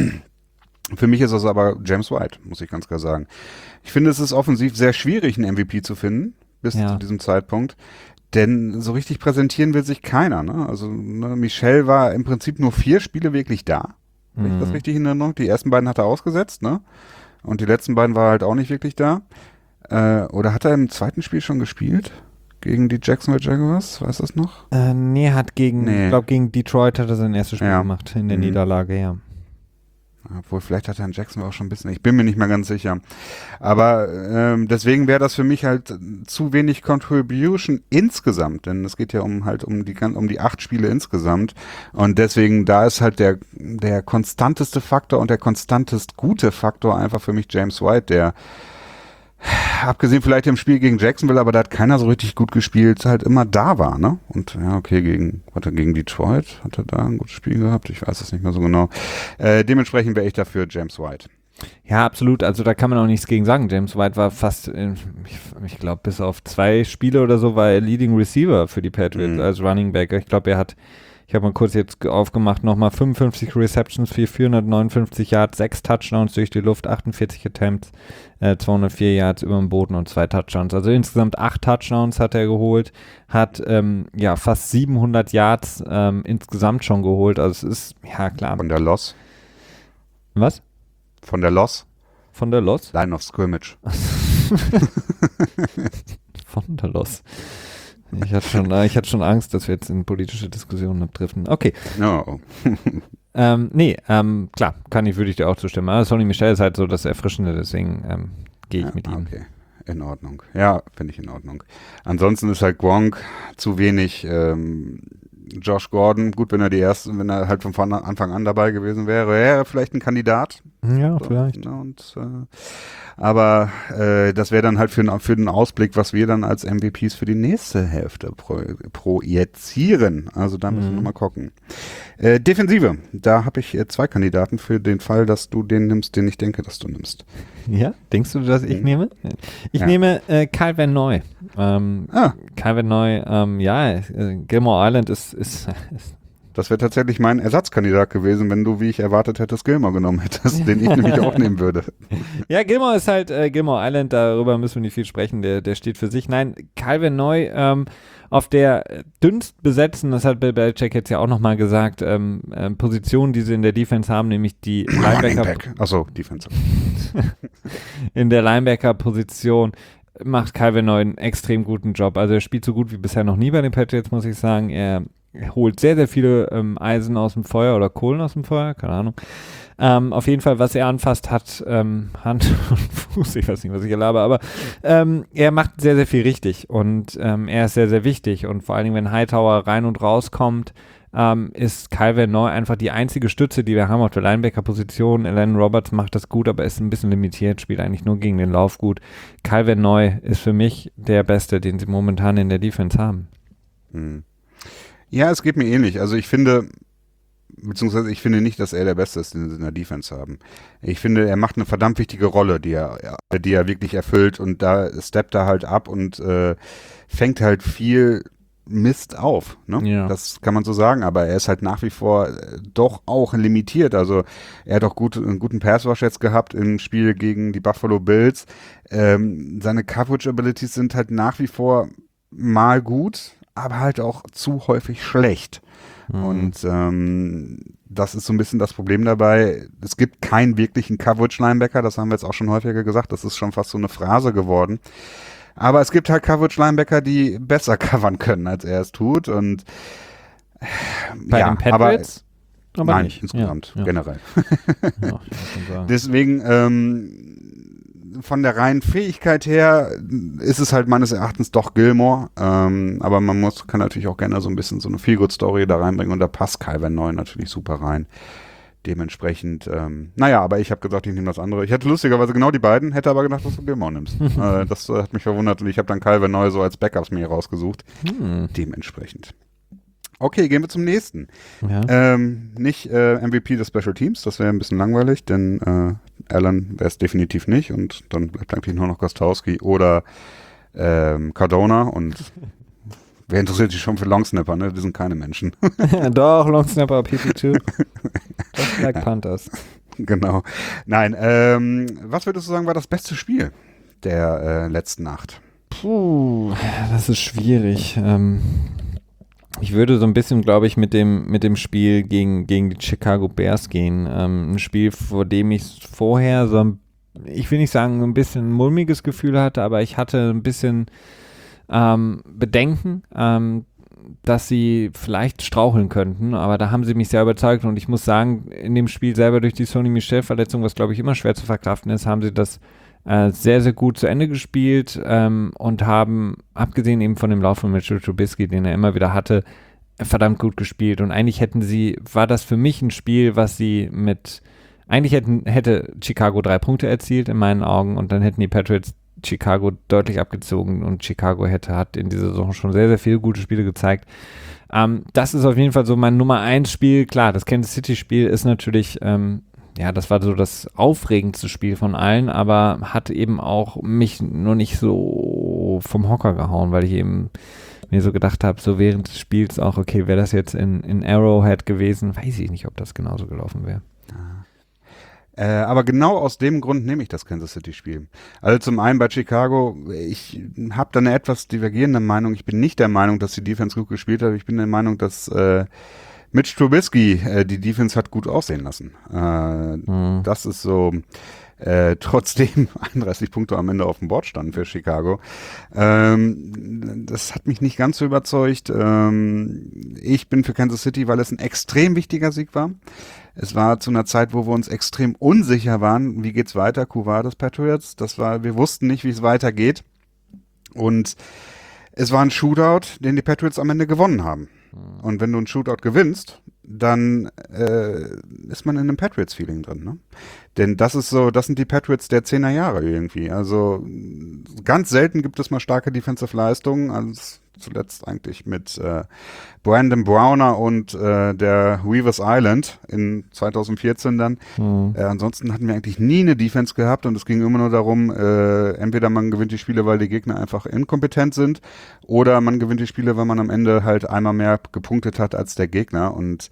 Für mich ist das aber James White, muss ich ganz klar sagen. Ich finde, es ist offensiv sehr schwierig, einen M V P zu finden, bis Ja. zu diesem Zeitpunkt. Denn so richtig präsentieren will sich keiner. Ne? Also ne, Michel war im Prinzip nur vier Spiele wirklich da. Wenn ich das richtig in Erinnerung. Die ersten beiden hat er ausgesetzt, ne? Und die letzten beiden war er halt auch nicht wirklich da. Äh, oder hat er im zweiten Spiel schon gespielt? Gegen die Jacksonville Jaguars? Weißt du das noch? Äh, nee, hat gegen, Nee. ich glaube, gegen Detroit hat er sein erstes Spiel Ja. gemacht, in der Mhm. Niederlage, ja. Obwohl, vielleicht hat er in Jacksonville auch schon ein bisschen, ich bin mir nicht mehr ganz sicher. Aber ähm, deswegen wäre das für mich halt zu wenig Contribution insgesamt, denn es geht ja um halt um die um die acht Spiele insgesamt. Und deswegen, da ist halt der, der konstanteste Faktor und der konstantest gute Faktor einfach für mich James White, der abgesehen vielleicht im Spiel gegen Jacksonville, aber da hat keiner so richtig gut gespielt, halt immer da war, ne? Und ja, okay, gegen, warte, gegen Detroit hat er da ein gutes Spiel gehabt, ich weiß es nicht mehr so genau. Äh, dementsprechend wäre ich dafür James White. Ja, absolut. Also da kann man auch nichts gegen sagen. James White war fast, in, ich, ich glaube, bis auf zwei Spiele oder so war er Leading Receiver für die Patriots Mhm. als Running Back. Ich glaube, er hat, ich habe mal kurz jetzt aufgemacht, nochmal fünfundfünfzig Receptions für vierhundertneunundfünfzig Yards, sechs Touchdowns durch die Luft, achtundvierzig Attempts, äh, zweihundertvier Yards über dem Boden und zwei Touchdowns. Also insgesamt acht Touchdowns hat er geholt, hat ähm, ja fast siebenhundert Yards ähm, insgesamt schon geholt. Also es ist, ja klar. Von der Loss. Was? Von der Loss. Von der Loss? Line of Scrimmage. Von der Loss. Ich hatte schon, ich hatte schon Angst, dass wir jetzt in politische Diskussionen abdriften. Okay. No. Ähm, nee, ähm, klar, kann ich, würde ich dir auch zustimmen. Aber Sony Michel ist halt so das Erfrischende, deswegen ähm, gehe ich Ja, mit ihm. Okay, in Ordnung. Ja, finde ich in Ordnung. Ansonsten ist halt Gronk zu wenig, ähm, Josh Gordon, gut, wenn er die erste, wenn er halt von Anfang an dabei gewesen wäre, wäre er vielleicht ein Kandidat. Ja, so, vielleicht. Ne, und, äh, aber äh, das wäre dann halt für, für den Ausblick, was wir dann als M V Ps für die nächste Hälfte pro, projizieren. Also da müssen Mhm. wir mal gucken. Äh, Defensive, da habe ich äh, zwei Kandidaten für den Fall, dass du den nimmst, den ich denke, dass du nimmst. Ja, denkst du, dass ich Mhm. nehme? Ich Ja. nehme äh, Kyle Van Noy. Ähm, Ah, Kyle Van Noy, ähm, ja, äh, Gilmore Island ist, ist, ist das wäre tatsächlich mein Ersatzkandidat gewesen, wenn du, wie ich erwartet hätte, Gilmore genommen hättest, den ich nämlich auch nehmen würde. Ja, Gilmore ist halt äh, Gilmore Island, darüber müssen wir nicht viel sprechen, der, der steht für sich. Nein, Calvin Neu ähm, auf der dünnst besetzten, das hat Bill Belichick jetzt ja auch nochmal gesagt, ähm, äh, Position, die sie in der Defense haben, nämlich die Linebacker. Achso, Defense. In der Linebacker-Position macht Calvin Neu einen extrem guten Job. Also er spielt so gut wie bisher noch nie bei den Patriots, muss ich sagen. Er holt sehr, sehr viele ähm, Eisen aus dem Feuer oder Kohlen aus dem Feuer, keine Ahnung. Ähm, auf jeden Fall, was er anfasst, hat ähm, Hand und Fuß, ich weiß nicht, was ich hier laber, aber ähm, er macht sehr, sehr viel richtig und ähm, er ist sehr, sehr wichtig und vor allen Dingen, wenn Hightower rein und rauskommt, ähm, ist Kyle Van Noy einfach die einzige Stütze, die wir haben auf der Linebacker-Position. Alan Roberts macht das gut, aber ist ein bisschen limitiert, spielt eigentlich nur gegen den Lauf gut. Kyle Van Noy ist für mich der Beste, den sie momentan in der Defense haben. Hm. Ja, es geht mir ähnlich. Also ich finde, beziehungsweise ich finde nicht, dass er der Beste ist, den sie in der Defense haben. Ich finde, er macht eine verdammt wichtige Rolle, die er, die er wirklich erfüllt und da steppt er halt ab und äh, fängt halt viel Mist auf. Ne? Ja. Das kann man so sagen, aber er ist halt nach wie vor äh, doch auch limitiert. Also er hat auch gut, einen guten Pass-Rush jetzt gehabt im Spiel gegen die Buffalo Bills. Ähm, seine Coverage-Abilities sind halt nach wie vor mal gut, aber halt auch zu häufig schlecht. Mhm. Und ähm, das ist so ein bisschen das Problem dabei. Es gibt keinen wirklichen Coverage-Linebacker, das haben wir jetzt auch schon häufiger gesagt, das ist schon fast so eine Phrase geworden. Aber es gibt halt Coverage-Linebacker, die besser covern können, als er es tut. Und bei ja, den Patriots? Aber, aber nein, nicht. insgesamt, ja, ja. generell. Ja, Deswegen ähm, von der reinen Fähigkeit her ist es halt meines Erachtens doch Gilmore, ähm, aber man muss, kann natürlich auch gerne so ein bisschen so eine Feel-Good-Story da reinbringen und da passt Kyle Van Noy natürlich super rein. Dementsprechend, ähm, naja, aber ich habe gesagt, ich nehme das andere. Ich hätte lustigerweise genau die beiden, hätte aber gedacht, dass du Gilmore nimmst. äh, das äh, hat mich verwundert und ich habe dann Kyle Van Noy so als Backups mir rausgesucht. Hm. Dementsprechend. Okay, gehen wir zum nächsten. Ja. Ähm, nicht äh, M V P des Special Teams, das wäre ein bisschen langweilig, denn äh, Allen wäre es definitiv nicht und dann bleibt eigentlich nur noch Gostowski oder ähm, Cardona und wer interessiert sich schon für Longsnapper, ne? Die sind keine Menschen. Doch, Longsnapper, P P zwei. Just like Panthers. Genau. Nein, ähm, was würdest du sagen, war das beste Spiel der äh, letzten Nacht? Puh, das ist schwierig. Ähm, ich würde so ein bisschen, glaube ich, mit dem, mit dem Spiel gegen, gegen die Chicago Bears gehen. Ähm, ein Spiel, vor dem ich vorher so ein, ich will nicht sagen, ein bisschen ein mulmiges Gefühl hatte, aber ich hatte ein bisschen ähm, Bedenken, ähm, dass sie vielleicht straucheln könnten, aber da haben sie mich sehr überzeugt und ich muss sagen, in dem Spiel selber durch die Sony Michel-Verletzung, was glaube ich immer schwer zu verkraften ist, haben sie das äh, sehr, sehr gut zu Ende gespielt ähm, und haben, abgesehen eben von dem Lauf von Mitchell Trubisky, den er immer wieder hatte, verdammt gut gespielt und eigentlich hätten sie, war das für mich ein Spiel, was sie mit, eigentlich hätten, hätte Chicago drei Punkte erzielt in meinen Augen und dann hätten die Patriots Chicago deutlich abgezogen und Chicago hätte, hat in dieser Saison schon sehr, sehr viele gute Spiele gezeigt. Ähm, das ist auf jeden Fall so mein Nummer eins Spiel. Klar, das Kansas City Spiel ist natürlich, ähm, ja, das war so das aufregendste Spiel von allen, aber hat eben auch mich nur nicht so vom Hocker gehauen, weil ich eben mir so gedacht habe, so während des Spiels auch, okay, wäre das jetzt in, in Arrowhead gewesen, weiß ich nicht, ob das genauso gelaufen wäre. Äh, aber genau aus dem Grund nehme ich das Kansas City-Spiel. Also zum einen bei Chicago, ich habe da eine etwas divergierende Meinung. Ich bin nicht der Meinung, dass die Defense gut gespielt hat. Ich bin der Meinung, dass äh, Mitch Trubisky äh, die Defense hat gut aussehen lassen. Äh, mhm. Das ist so, äh, trotzdem einunddreißig Punkte am Ende auf dem Board standen für Chicago. Ähm, das hat mich nicht ganz so überzeugt. Ähm, ich bin für Kansas City, weil es ein extrem wichtiger Sieg war. Es war zu einer Zeit, wo wir uns extrem unsicher waren, wie geht's weiter, Q war des Patriots. Das war, wir wussten nicht, wie es weitergeht. Und es war ein Shootout, den die Patriots am Ende gewonnen haben. Und wenn du einen Shootout gewinnst, dann äh, ist man in einem Patriots-Feeling drin, ne? Denn das ist so, das sind die Patriots der zehner Jahre irgendwie. Also ganz selten gibt es mal starke Defensive-Leistungen, also zuletzt eigentlich mit äh, Brandon Browner und äh, der Weavers Island in zwanzig vierzehn dann. Mhm. Äh, ansonsten hatten wir eigentlich nie eine Defense gehabt und es ging immer nur darum, äh, entweder man gewinnt die Spiele, weil die Gegner einfach inkompetent sind, oder man gewinnt die Spiele, weil man am Ende halt einmal mehr gepunktet hat als der Gegner. Und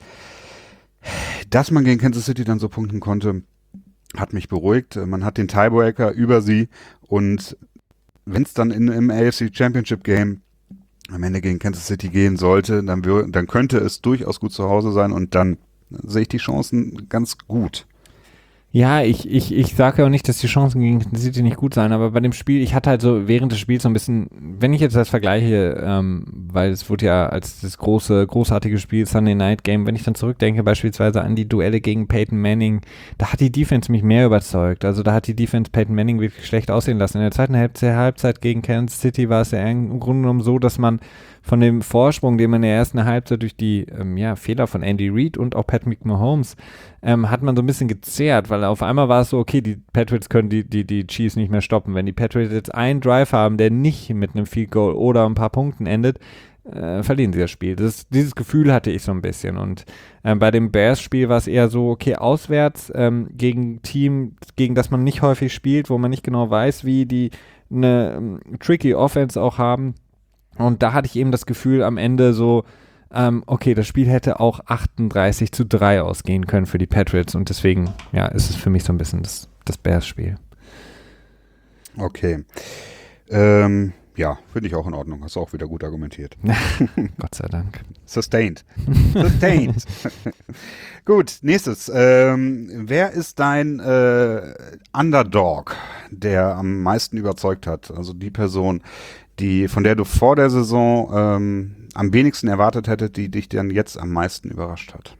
dass man gegen Kansas City dann so punkten konnte, hat mich beruhigt. Man hat den Tiebreaker über sie und wenn es dann in, im A F C Championship Game am Ende gegen Kansas City gehen sollte, dann, wür- dann könnte es durchaus gut zu Hause sein und dann sehe ich die Chancen ganz gut. Ja, ich, ich, ich sage ja auch nicht, dass die Chancen gegen Kansas City nicht gut sein, aber bei dem Spiel, ich hatte halt so während des Spiels so ein bisschen, wenn ich jetzt das vergleiche, ähm, weil es wurde ja als das große, großartige Spiel Sunday Night Game, wenn ich dann zurückdenke beispielsweise an die Duelle gegen Peyton Manning, da hat die Defense mich mehr überzeugt. Also da hat die Defense Peyton Manning wirklich schlecht aussehen lassen. In der zweiten Halbzeit, Halbzeit gegen Kansas City war es ja im Grunde genommen so, dass man von dem Vorsprung, den man in der ersten Halbzeit durch die ähm, ja, Fehler von Andy Reid und auch Patrick Mahomes ähm, hat man so ein bisschen gezehrt, weil auf einmal war es so, okay, die Patriots können die, die, die Chiefs nicht mehr stoppen. Wenn die Patriots jetzt einen Drive haben, der nicht mit einem Field Goal oder ein paar Punkten endet, äh, verlieren sie das Spiel. Das, dieses Gefühl hatte ich so ein bisschen. Und ähm, bei dem Bears-Spiel war es eher so, okay, auswärts ähm, gegen ein Team, gegen das man nicht häufig spielt, wo man nicht genau weiß, wie die eine ähm, tricky Offense auch haben. Und da hatte ich eben das Gefühl am Ende so, ähm, okay, das Spiel hätte auch achtunddreißig zu drei ausgehen können für die Patriots und deswegen, ja, ist es für mich so ein bisschen das, das Bears-Spiel. Okay. Ähm, ja, finde ich auch in Ordnung. Hast du auch wieder gut argumentiert. Gott sei Dank. Sustained. Sustained. Gut, nächstes. Ähm, wer ist dein äh, Underdog, der am meisten überzeugt hat? Also die Person, die, von der du vor der Saison ähm, am wenigsten erwartet hättest, die dich dann jetzt am meisten überrascht hat?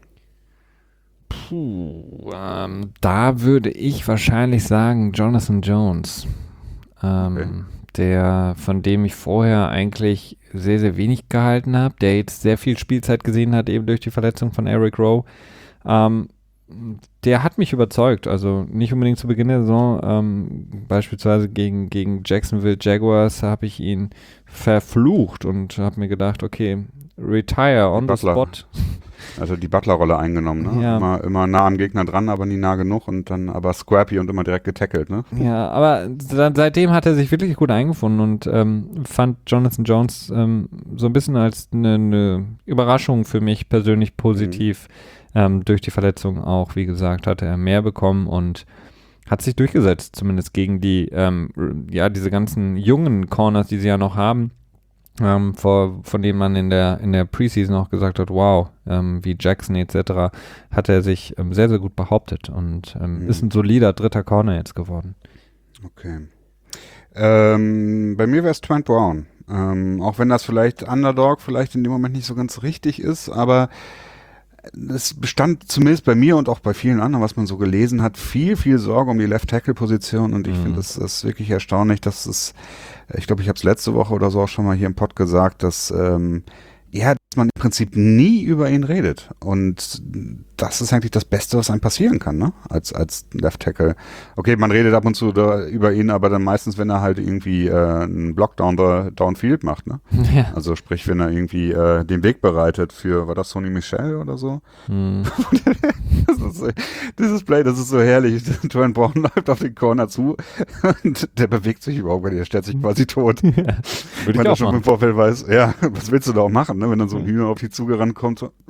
Puh, ähm, da würde ich wahrscheinlich sagen Jonathan Jones, ähm, okay. der, von dem ich vorher eigentlich sehr, sehr wenig gehalten habe, der jetzt sehr viel Spielzeit gesehen hat, eben durch die Verletzung von Eric Rowe. Ähm, der hat mich überzeugt, also nicht unbedingt zu Beginn der Saison, ähm, beispielsweise gegen, gegen Jacksonville Jaguars habe ich ihn verflucht und habe mir gedacht, okay, retire on the spot. Also die Butler-Rolle eingenommen, ne? Ja. Immer, immer nah am Gegner dran, aber nie nah genug und dann aber scrappy und immer direkt getackelt, ne? Ja, aber dann, seitdem hat er sich wirklich gut eingefunden und ähm, fand Jonathan Jones ähm, so ein bisschen als eine, eine Überraschung für mich persönlich positiv. Mhm. Ähm, durch die Verletzung auch, wie gesagt, hatte er mehr bekommen und hat sich durchgesetzt, zumindest gegen die, ähm, ja, diese ganzen jungen Corners, die sie ja noch haben, ähm, vor, von denen man in der, in der Preseason auch gesagt hat, wow, ähm, wie Jackson et cetera, hat er sich ähm, sehr, sehr gut behauptet und ähm, mhm. ist ein solider dritter Corner jetzt geworden. Okay. Ähm, bei mir wäre es Trent Brown. Ähm, auch wenn das vielleicht Underdog vielleicht in dem Moment nicht so ganz richtig ist, aber es bestand zumindest bei mir und auch bei vielen anderen, was man so gelesen hat, viel, viel Sorge um die Left-Tackle-Position und ich mhm. finde, das ist wirklich erstaunlich, dass es, ich glaube, ich habe es letzte Woche oder so auch schon mal hier im Pod gesagt, dass ähm, ja, dass man im Prinzip nie über ihn redet und das ist eigentlich das Beste, was einem passieren kann, ne? Als als Left Tackle. Okay, man redet ab und zu da über ihn, aber dann meistens, wenn er halt irgendwie äh, einen Block down the, downfield macht, ne? Ja. Also sprich, wenn er irgendwie äh, den Weg bereitet für, war das Sonny Michel oder so? Hm. das ist so, dieses Play, das ist so herrlich. Trent Brown läuft auf den Corner zu und der bewegt sich überhaupt nicht, der stellt sich quasi tot. Ja. Würde wenn er schon machen. Im Vorfeld weiß, ja, was willst du da auch machen, ne? Wenn dann so ein Hühner auf die zugerannt kommt, so,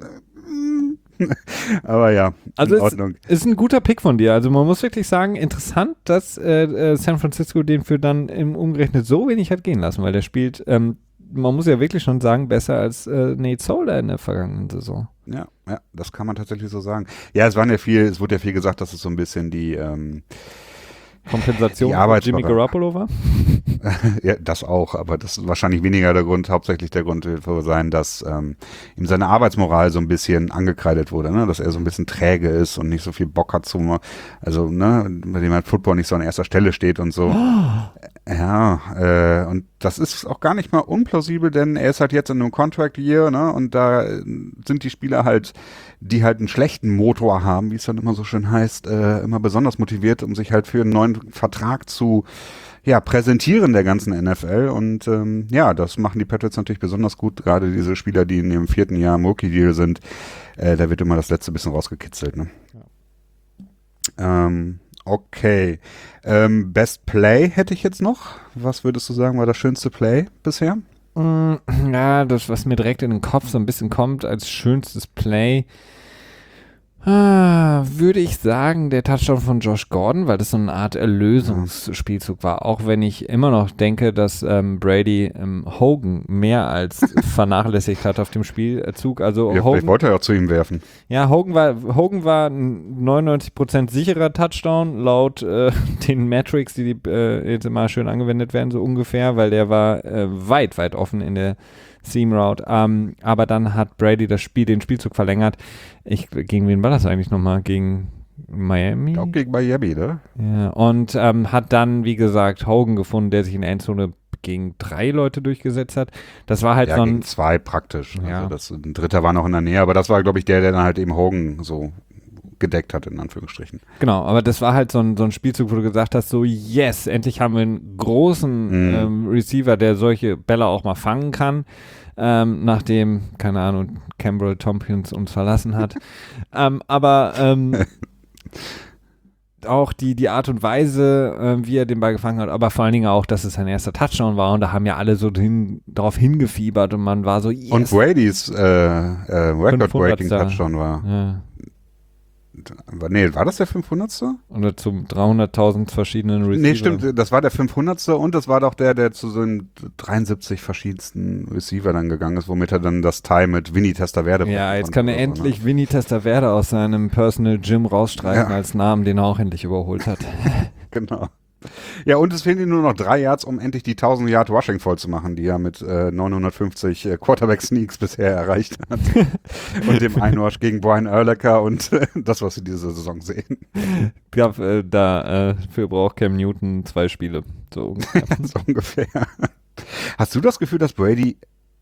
aber ja, also in Ordnung. Ist, ist ein guter Pick von dir. Also man muss wirklich sagen, interessant, dass äh, San Francisco den für dann im Umgerechnet so wenig hat gehen lassen, weil der spielt, ähm, man muss ja wirklich schon sagen, besser als äh, Nate Solder in der vergangenen Saison. Ja, ja, das kann man tatsächlich so sagen. Ja, es waren ja viel, es wurde ja viel gesagt, dass es so ein bisschen die ähm, Kompensation von Jimmy Garoppolo war? Ja, das auch, aber das ist wahrscheinlich weniger der Grund, hauptsächlich der Grund wird wohl sein, dass ähm, ihm seine Arbeitsmoral so ein bisschen angekreidet wurde, ne? Dass er so ein bisschen träge ist und nicht so viel Bock hat zu, also ne, bei dem halt Football nicht so an erster Stelle steht und so. Oh. Ja, äh, und das ist auch gar nicht mal unplausibel, denn er ist halt jetzt in einem Contract Year, ne? Und da sind die Spieler halt, die halt einen schlechten Motor haben, wie es dann immer so schön heißt, äh, immer besonders motiviert, um sich halt für einen neuen Vertrag zu ja, präsentieren der ganzen N F L und ähm, ja, das machen die Patriots natürlich besonders gut, gerade diese Spieler, die in ihrem vierten Jahr im Rookie-Deal sind, äh, da wird immer das letzte bisschen rausgekitzelt, ne? Ja. Ähm, okay. Ähm, Best Play hätte ich jetzt noch. Was würdest du sagen, war das schönste Play bisher? Ja, das, was mir direkt in den Kopf so ein bisschen kommt als schönstes Play, Ah, würde ich sagen, der Touchdown von Josh Gordon, weil das so eine Art Erlösungsspielzug war. Auch wenn ich immer noch denke, dass ähm, Brady ähm, Hogan mehr als vernachlässigt hat auf dem Spielzug. Also ja, Hogan, vielleicht wollte er auch zu ihm werfen. Ja, Hogan war, Hogan war ein neunundneunzig Prozent sicherer Touchdown, laut äh, den Metrics, die, die äh, jetzt immer schön angewendet werden, so ungefähr, weil der war äh, weit, weit offen in der Seam Route. Ähm, aber dann hat Brady das Spiel, den Spielzug verlängert. Ich, gegen wen war das eigentlich nochmal? Gegen Miami? Ich glaube gegen Miami, ne? Ja, und ähm, hat dann, wie gesagt, Hogan gefunden, der sich in der Endzone gegen drei Leute durchgesetzt hat. Das war halt ja, so ein... gegen zwei praktisch. Ja. Also das, ein dritter war noch in der Nähe, aber das war, glaube ich, der, der dann halt eben Hogan so gedeckt hat, in Anführungsstrichen. Genau, aber das war halt so ein, so ein Spielzug, wo du gesagt hast, so yes, endlich haben wir einen großen mm. ähm, Receiver, der solche Bälle auch mal fangen kann, ähm, nachdem, keine Ahnung, Campbell Tompkins uns verlassen hat. ähm, aber ähm, auch die, die Art und Weise, äh, wie er den Ball gefangen hat, aber vor allen Dingen auch, dass es sein erster Touchdown war und da haben ja alle so hin, darauf hingefiebert und man war so, yes. Und Bradys äh, äh, Record-Breaking Touchdown war. Ja. Nee, war das der fünfhundertste? Oder zu dreihunderttausend verschiedenen Receiver. Nee, stimmt, das war der fünfhundertste und das war doch der, der zu so den dreiundsiebzig verschiedensten Receiver dann gegangen ist, womit er dann das Tie mit Vinny Testaverde Ja, jetzt kann er so, endlich ne? Vinny Testaverde aus seinem Personal Gym rausstreichen ja. als Namen, den er auch endlich überholt hat. Genau. Ja, und es fehlen ihm nur noch drei Yards, um endlich die tausend Yard Rushing voll zu machen, die er mit äh, neunhundertfünfzig äh, Quarterback Sneaks bisher erreicht hat. Und dem Einrush gegen Brian Urlacher und äh, das, was wir diese Saison sehen. Ja, äh, da, äh, für braucht Cam Newton zwei Spiele. So ungefähr. so ungefähr. Hast du das Gefühl, dass Brady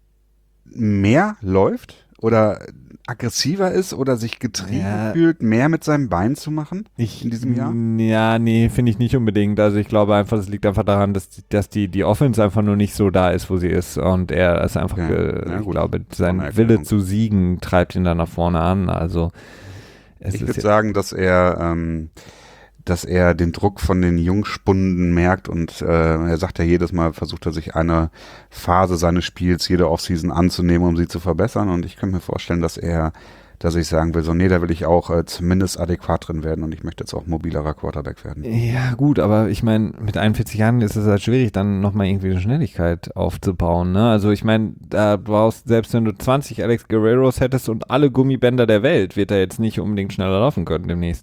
mehr läuft oder aggressiver ist oder sich getrieben ja. fühlt, mehr mit seinem Bein zu machen ich, in diesem Jahr? Ja, nee, finde ich nicht unbedingt. Also ich glaube einfach, es liegt einfach daran, dass, dass die, die Offense einfach nur nicht so da ist, wo sie ist und er ist einfach, ja. Ge, ja, ich glaube, sein Wille zu siegen treibt ihn dann nach vorne an. Also es ich ist würde sagen, dass er ähm, dass er den Druck von den Jungspunden merkt und äh, er sagt ja jedes Mal, versucht er sich eine Phase seines Spiels jede Offseason anzunehmen, um sie zu verbessern und ich kann mir vorstellen, dass er, dass ich sagen will, so nee, da will ich auch äh, zumindest adäquat drin werden und ich möchte jetzt auch mobilerer Quarterback werden. Ja gut, aber ich meine, mit einundvierzig Jahren ist es halt schwierig, dann nochmal irgendwie eine Schnelligkeit aufzubauen, ne? Also ich meine, da brauchst, selbst wenn du zwanzig Alex Guerreros hättest und alle Gummibänder der Welt, wird er jetzt nicht unbedingt schneller laufen können demnächst.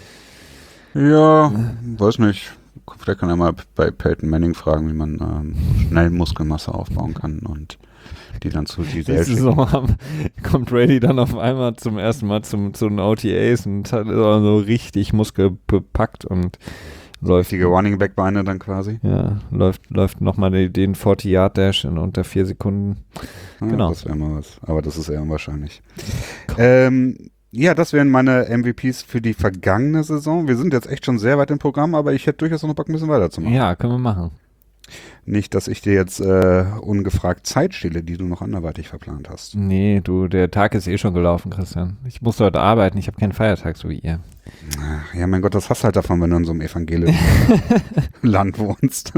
Ja, weiß nicht. Vielleicht kann er mal bei Peyton Manning fragen, wie man ähm, schnell Muskelmasse aufbauen kann und die dann zu Giselle schicken. So kommt Brady dann auf einmal zum ersten Mal zum, zu den O T As und hat so richtig muskelbepackt und läuft. Die Running Back Beine dann quasi. Ja, läuft, läuft nochmal den, den vierzig Yard Dash in unter vier Sekunden. Ja, genau. Das wäre mal was. Aber das ist eher unwahrscheinlich. Ähm, Ja, das wären meine M V Ps für die vergangene Saison. Wir sind jetzt echt schon sehr weit im Programm, aber ich hätte durchaus noch Bock, ein bisschen weiterzumachen. Ja, können wir machen. Nicht, dass ich dir jetzt äh, ungefragt Zeit stehle, die du noch anderweitig verplant hast. Nee, du, der Tag ist eh schon gelaufen, Christian. Ich muss heute arbeiten, ich habe keinen Feiertag, so wie ihr. Ach, ja, mein Gott, das hast du halt davon, wenn du in so einem evangelischen Land wohnst.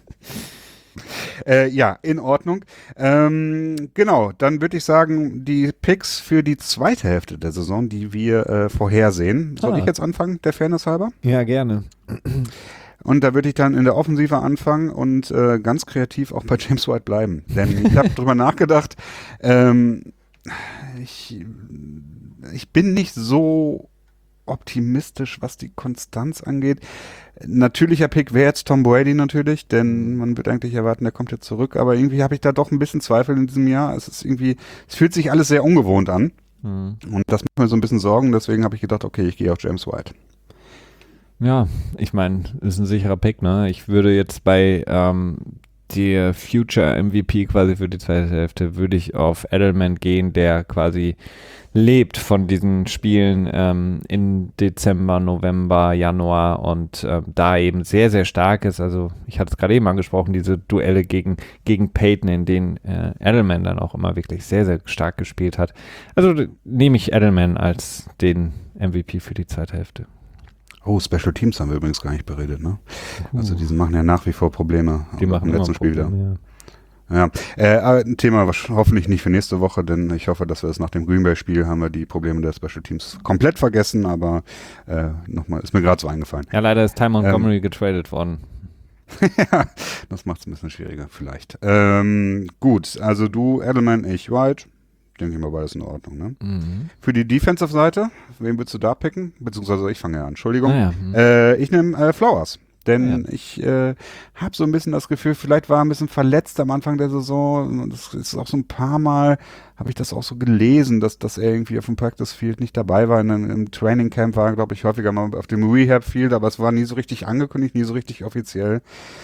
Äh, ja, in Ordnung. Ähm, genau, dann würde ich sagen, die Picks für die zweite Hälfte der Saison, die wir äh, vorhersehen. Soll Ah. ich jetzt anfangen, der Fairness halber? Ja, gerne. Und da würde ich dann in der Offensive anfangen und äh, ganz kreativ auch bei James White bleiben. Denn ich habe drüber nachgedacht, ähm, ich, ich bin nicht so optimistisch, was die Konstanz angeht. Natürlicher Pick wäre jetzt Tom Brady natürlich, denn man wird eigentlich erwarten, der kommt jetzt zurück, aber irgendwie habe ich da doch ein bisschen Zweifel in diesem Jahr. Es ist irgendwie, es fühlt sich alles sehr ungewohnt an mhm. und das macht mir so ein bisschen Sorgen, deswegen habe ich gedacht, okay, ich gehe auf James White. Ja, ich meine, ist ein sicherer Pick, ne? Ich würde jetzt bei ähm, der Future M V P quasi für die zweite Hälfte, würde ich auf Edelman gehen, der quasi lebt von diesen Spielen ähm, in Dezember, November, Januar und ähm, da eben sehr, sehr stark ist. Also ich hatte es gerade eben angesprochen, diese Duelle gegen, gegen Peyton, in denen äh, Edelman dann auch immer wirklich sehr, sehr stark gespielt hat. Also nehme ich Edelman als den M V P für die zweite Hälfte. Oh, Special Teams haben wir übrigens gar nicht beredet, ne? Uh. Also die machen ja nach wie vor Probleme. Die machen im letzten Spiel Probleme, ja. Ja, äh, ein Thema was hoffentlich nicht für nächste Woche, denn ich hoffe, dass wir es nach dem Green Bay-Spiel haben wir die Probleme der Special Teams komplett vergessen, aber äh, nochmal, ist mir gerade so eingefallen. Ja, leider ist Ty Montgomery ähm, getradet worden. Ja, das macht es ein bisschen schwieriger vielleicht. Ähm, gut, also du Edelman, ich White. Denke ich mal, beides in Ordnung, ne? Mhm. Für die Defensive-Seite, wen willst du da picken? Beziehungsweise ich fange ja an, Entschuldigung. Ah, ja. mhm. äh, ich nehme äh, Flowers, denn ja. ich äh, habe so ein bisschen das Gefühl, vielleicht war er ein bisschen verletzt am Anfang der Saison. Das ist auch so ein paar Mal, habe ich das auch so gelesen, dass, dass er irgendwie auf dem Practice Field nicht dabei war. In, Im Training Camp war er, glaube ich, häufiger mal auf dem Rehab Field, aber es war nie so richtig angekündigt, nie so richtig offiziell.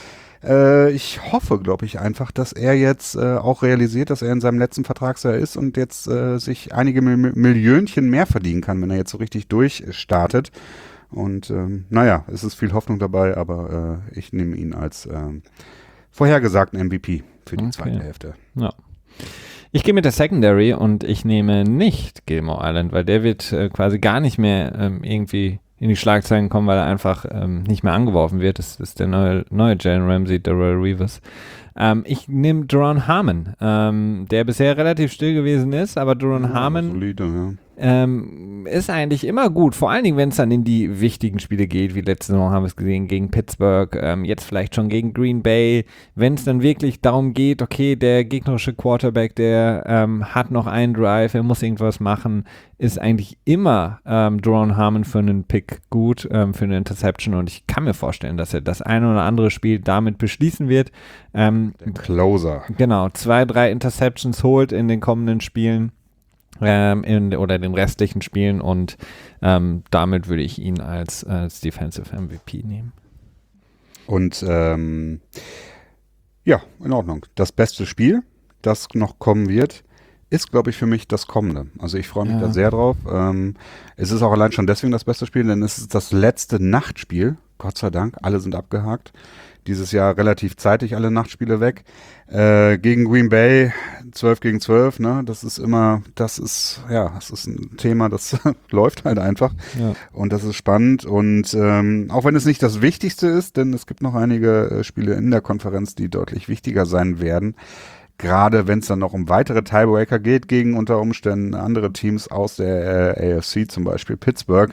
Ich hoffe, glaube ich, einfach, dass er jetzt äh, auch realisiert, dass er in seinem letzten Vertragsjahr ist und jetzt äh, sich einige Mil- Millionchen mehr verdienen kann, wenn er jetzt so richtig durchstartet. Und ähm, naja, es ist viel Hoffnung dabei, aber äh, ich nehme ihn als ähm, vorhergesagten M V P für die okay. zweite Hälfte. Ja. Ich gehe mit der Secondary und ich nehme nicht Gilmore Island, weil der wird äh, quasi gar nicht mehr ähm, irgendwie in die Schlagzeilen kommen, weil er einfach ähm, nicht mehr angeworfen wird. Das ist der neue, neue Jalen Ramsey, Darrell Reeves. Ähm, ich nehme Duron Harmon, ähm, der bisher relativ still gewesen ist, aber Duron ja, Harmon solide, ja. ähm, ist eigentlich immer gut, vor allen Dingen, wenn es dann in die wichtigen Spiele geht, wie letzte Saison haben wir es gesehen, gegen Pittsburgh, ähm, jetzt vielleicht schon gegen Green Bay, wenn es dann wirklich darum geht, okay, der gegnerische Quarterback, der ähm, hat noch einen Drive, er muss irgendwas machen, ist eigentlich immer ähm, Duron Harmon für einen Pick gut, ähm, für eine Interception und ich kann mir vorstellen, dass er das eine oder andere Spiel damit beschließen wird. Ähm, der Closer. Genau, zwei, drei Interceptions holt in den kommenden Spielen ähm, in, oder den restlichen Spielen und ähm, damit würde ich ihn als, als Defensive M V P nehmen. Und ähm, ja, in Ordnung. Das beste Spiel, das noch kommen wird, ist, glaube ich, für mich das Kommende. Also ich freue mich ja. da sehr drauf. Ähm, es ist auch allein schon deswegen das beste Spiel, denn es ist das letzte Nachtspiel. Gott sei Dank, alle sind abgehakt. Dieses Jahr relativ zeitig alle Nachtspiele weg. Äh, gegen Green Bay, zwölf gegen zwölf, ne? Das ist immer, das ist, ja, das ist ein Thema, das läuft halt einfach. Ja. Und das ist spannend. Und ähm, auch wenn es nicht das Wichtigste ist, denn es gibt noch einige äh, Spiele in der Konferenz, die deutlich wichtiger sein werden. Gerade wenn es dann noch um weitere Tiebreaker geht, gegen unter Umständen andere Teams aus der äh, A F C, zum Beispiel Pittsburgh.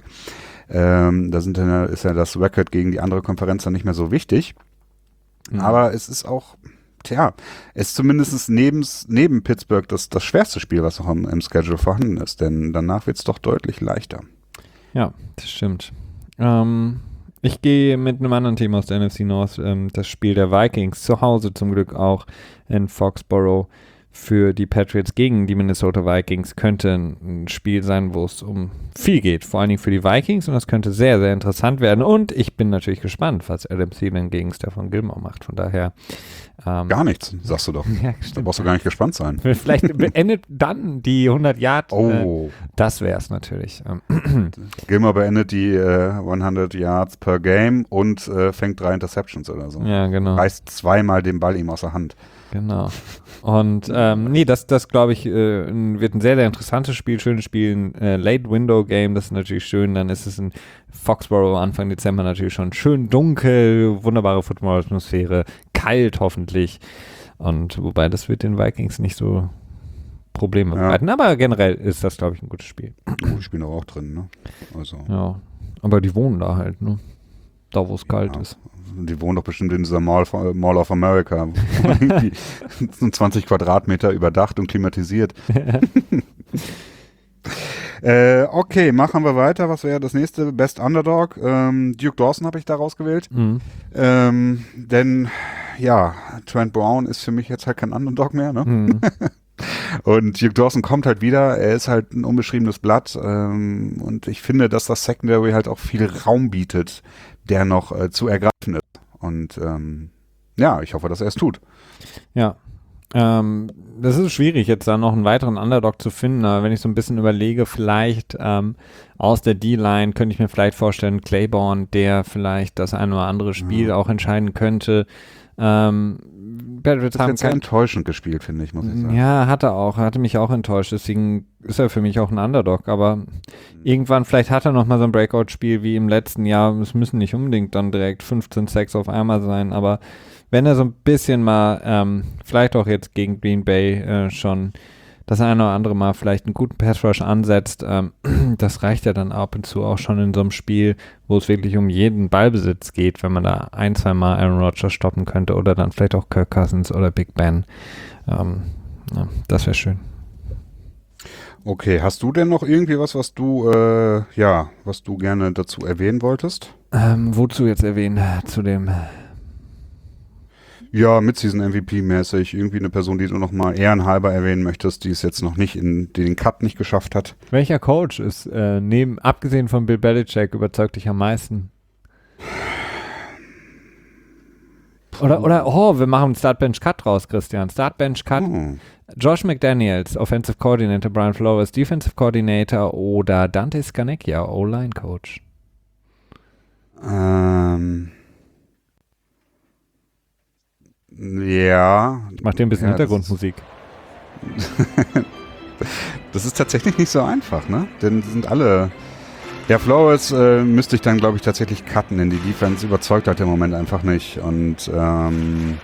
Ähm, da sind, äh, ist ja das Record gegen die andere Konferenz dann nicht mehr so wichtig. Mhm. Aber es ist auch, tja, es ist zumindest neben, neben Pittsburgh das, das schwerste Spiel, was noch im, im Schedule vorhanden ist. Denn danach wird es doch deutlich leichter. Ja, das stimmt. Ähm, ich gehe mit einem anderen Team aus der N F C North, ähm, das Spiel der Vikings, zu Hause zum Glück auch in Foxborough für die Patriots gegen die Minnesota Vikings, könnte ein Spiel sein, wo es um viel geht, vor allen Dingen für die Vikings und das könnte sehr, sehr interessant werden und ich bin natürlich gespannt, was Adam Thielen gegen Stephon Gilmore macht, von daher ähm, gar nichts, sagst du doch. Ja, da brauchst du gar nicht gespannt sein. Vielleicht beendet dann die hundert Yard, oh. äh, das wäre es natürlich. Gilmore beendet die äh, hundert Yards per Game und äh, fängt drei Interceptions oder so. Ja, genau. Reißt zweimal den Ball ihm aus der Hand. Genau. Und ähm, nee, das, das glaube ich, äh, wird ein sehr, sehr interessantes Spiel, schönes Spiel, ein äh, Late-Window-Game, das ist natürlich schön. Dann ist es in Foxborough Anfang Dezember natürlich schon schön dunkel, wunderbare Football-Atmosphäre, kalt hoffentlich. Und wobei, das wird den Vikings nicht so Probleme ja. bereiten. Aber generell ist das, glaube ich, ein gutes Spiel. Oh, die spielen auch drin, ne? Also. Ja, aber die wohnen da halt, ne? Da, wo es kalt ja. ist. Die wohnen doch bestimmt in dieser Mall, Mall of America. Die sind zwanzig Quadratmeter überdacht und klimatisiert. Äh, okay, machen wir weiter. Was wäre das nächste? Best Underdog. Ähm, Duke Dawson habe ich da rausgewählt. Mhm. Ähm, denn, ja, Trent Brown ist für mich jetzt halt kein Underdog mehr, ne? Mhm. Und Duke Dawson kommt halt wieder. Er ist halt ein unbeschriebenes Blatt. Ähm, und ich finde, dass das Secondary halt auch viel Raum bietet, der noch äh, zu ergreifen ist. Und ähm, ja, ich hoffe, dass er es tut. Ja. Ähm, das ist schwierig, jetzt da noch einen weiteren Underdog zu finden, aber wenn ich so ein bisschen überlege, vielleicht ähm, aus der D-Line könnte ich mir vielleicht vorstellen, Claiborne, der vielleicht das ein oder andere Spiel Ja. auch entscheiden könnte. Ähm, Patriots Das haben hat sehr kein, enttäuschend gespielt, finde ich, muss ich sagen. ja, hat er auch, hatte mich auch enttäuscht, deswegen ist er für mich auch ein Underdog, aber irgendwann, vielleicht hat er noch mal so ein Breakout-Spiel wie im letzten Jahr, es müssen nicht unbedingt dann direkt fünfzehn Sacks auf einmal sein, aber wenn er so ein bisschen mal, ähm, vielleicht auch jetzt gegen Green Bay äh, schon das eine oder andere Mal vielleicht einen guten Pass-Rush ansetzt, ähm, das reicht ja dann ab und zu auch schon in so einem Spiel, wo es wirklich um jeden Ballbesitz geht, wenn man da ein, zwei Mal Aaron Rodgers stoppen könnte oder dann vielleicht auch Kirk Cousins oder Big Ben. Ähm, ja, das wäre schön. Okay, hast du denn noch irgendwie was, was du, äh, ja, was du gerne dazu erwähnen wolltest? Ähm, wozu jetzt erwähnen? Zu dem Ja, Mid-Season-M V P-mäßig. Irgendwie eine Person, die du noch mal ehrenhalber erwähnen möchtest, die es jetzt noch nicht in die den Cut nicht geschafft hat. Welcher Coach ist äh, neben, abgesehen von Bill Belichick, überzeugt dich am meisten? Oder, oder, oh, wir machen einen Start-Bench-Cut raus, Christian. Start-Bench-Cut. Oh. Josh McDaniels, Offensive Coordinator, Brian Flores, Defensive Coordinator oder Dante Scarnecchia, O-Line-Coach? Ähm. Ja. Ich mach dir ein bisschen ja, das Hintergrundmusik. Das ist tatsächlich nicht so einfach, ne? Denn die sind alle. Ja, Flores äh, müsste ich dann, glaube ich, tatsächlich cutten, denn die Defense überzeugt halt im Moment einfach nicht. Und ähm,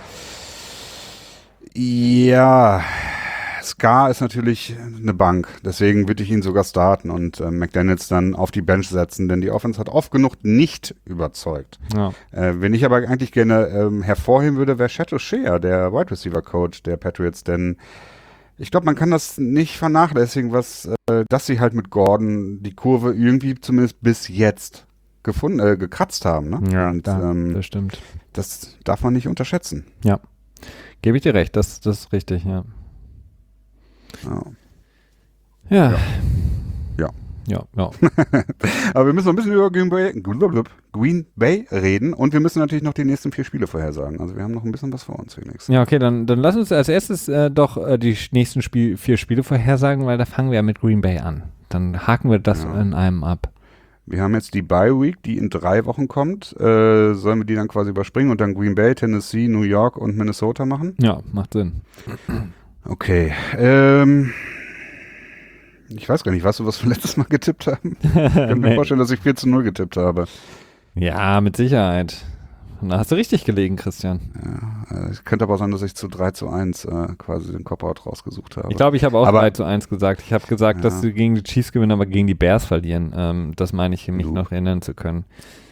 ja, Scar ist natürlich eine Bank, deswegen würde ich ihn sogar starten und äh, McDaniels dann auf die Bench setzen, denn die Offense hat oft genug nicht überzeugt. Ja. Äh, wen ich aber eigentlich gerne ähm, hervorheben würde, wäre Chateau Shea, der Wide Receiver Coach der Patriots, denn ich glaube, man kann das nicht vernachlässigen, was, äh, dass sie halt mit Gordon die Kurve irgendwie zumindest bis jetzt gefunden, äh, gekratzt haben. Ne? Ja, und da, ähm, das stimmt. das darf man nicht unterschätzen. Ja, gebe ich dir recht, das, das ist richtig, ja. Ja. Ja. Ja. Ja. Ja, ja. Aber wir müssen noch ein bisschen über Green Bay, Green Bay reden und wir müssen natürlich noch die nächsten vier Spiele vorhersagen. Also wir haben noch ein bisschen was vor uns, Felix. Ja, okay, dann, dann lass uns als erstes äh, doch äh, die nächsten Spiel, vier Spiele vorhersagen, weil da fangen wir ja mit Green Bay an. Dann haken wir das Ja. in einem ab. Wir haben jetzt die Bye Week, die in drei Wochen kommt. Äh, sollen wir die dann quasi überspringen und dann Green Bay, Tennessee, New York und Minnesota machen? Ja, macht Sinn. Okay. Ähm, ich weiß gar nicht, weißt du, was wir letztes Mal getippt haben? Ich kann mir Nee. vorstellen, dass ich vier zu null getippt habe. Ja, mit Sicherheit. Und da hast du richtig gelegen, Christian. Ja, es könnte aber auch sein, dass ich zu drei zu eins äh, quasi den Cop-Out rausgesucht habe. Ich glaube, ich habe auch Aber- drei zu eins gesagt. Ich habe gesagt, Ja. dass sie gegen die Chiefs gewinnen, aber gegen die Bears verlieren. Ähm, das meine ich, mich Du. noch erinnern zu können.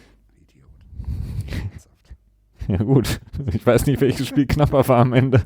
Ja gut, ich weiß nicht, welches Spiel knapper war am Ende.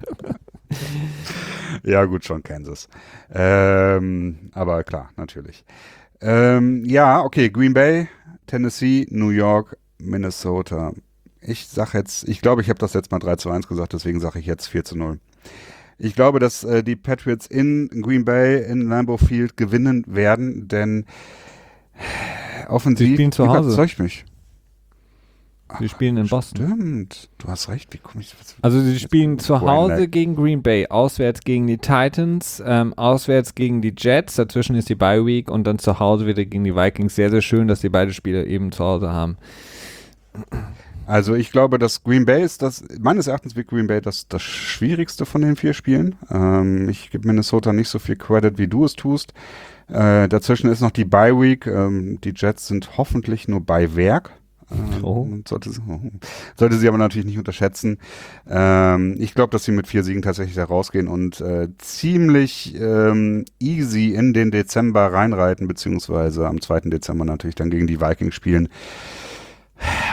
Ja, gut, schon Kansas. Ähm, aber klar, natürlich. Ähm, ja, okay, Green Bay, Tennessee, New York, Minnesota. Ich sag jetzt, ich glaube, ich habe das jetzt mal drei zu eins gesagt, deswegen sage ich jetzt vier zu null. Ich glaube, dass äh, die Patriots in Green Bay, in Lambeau Field gewinnen werden, denn offensiv Sie spielen zu Hause. überzeugt mich. Sie spielen in Boston. Stimmt, du hast recht, wie komme ich... Was, Also sie spielen zu Vorhin Hause lag. gegen Green Bay, auswärts gegen die Titans, ähm, auswärts gegen die Jets, dazwischen ist die Bye Week und dann zu Hause wieder gegen die Vikings. Sehr, sehr schön, dass die beide Spiele eben zu Hause haben. Also ich glaube, dass Green Bay ist das, meines Erachtens wird Green Bay das, das schwierigste von den vier Spielen. Ähm, ich gebe Minnesota nicht so viel Credit, wie du es tust. Äh, dazwischen ist noch die Bye Week. Ähm, die Jets sind hoffentlich nur bei Werk. Ähm, Oh. sollte, sie- sollte sie aber natürlich nicht unterschätzen. Ähm, ich glaube, dass sie mit vier Siegen tatsächlich da rausgehen und äh, ziemlich ähm, easy in den Dezember reinreiten, beziehungsweise am zweiten Dezember natürlich dann gegen die Vikings spielen.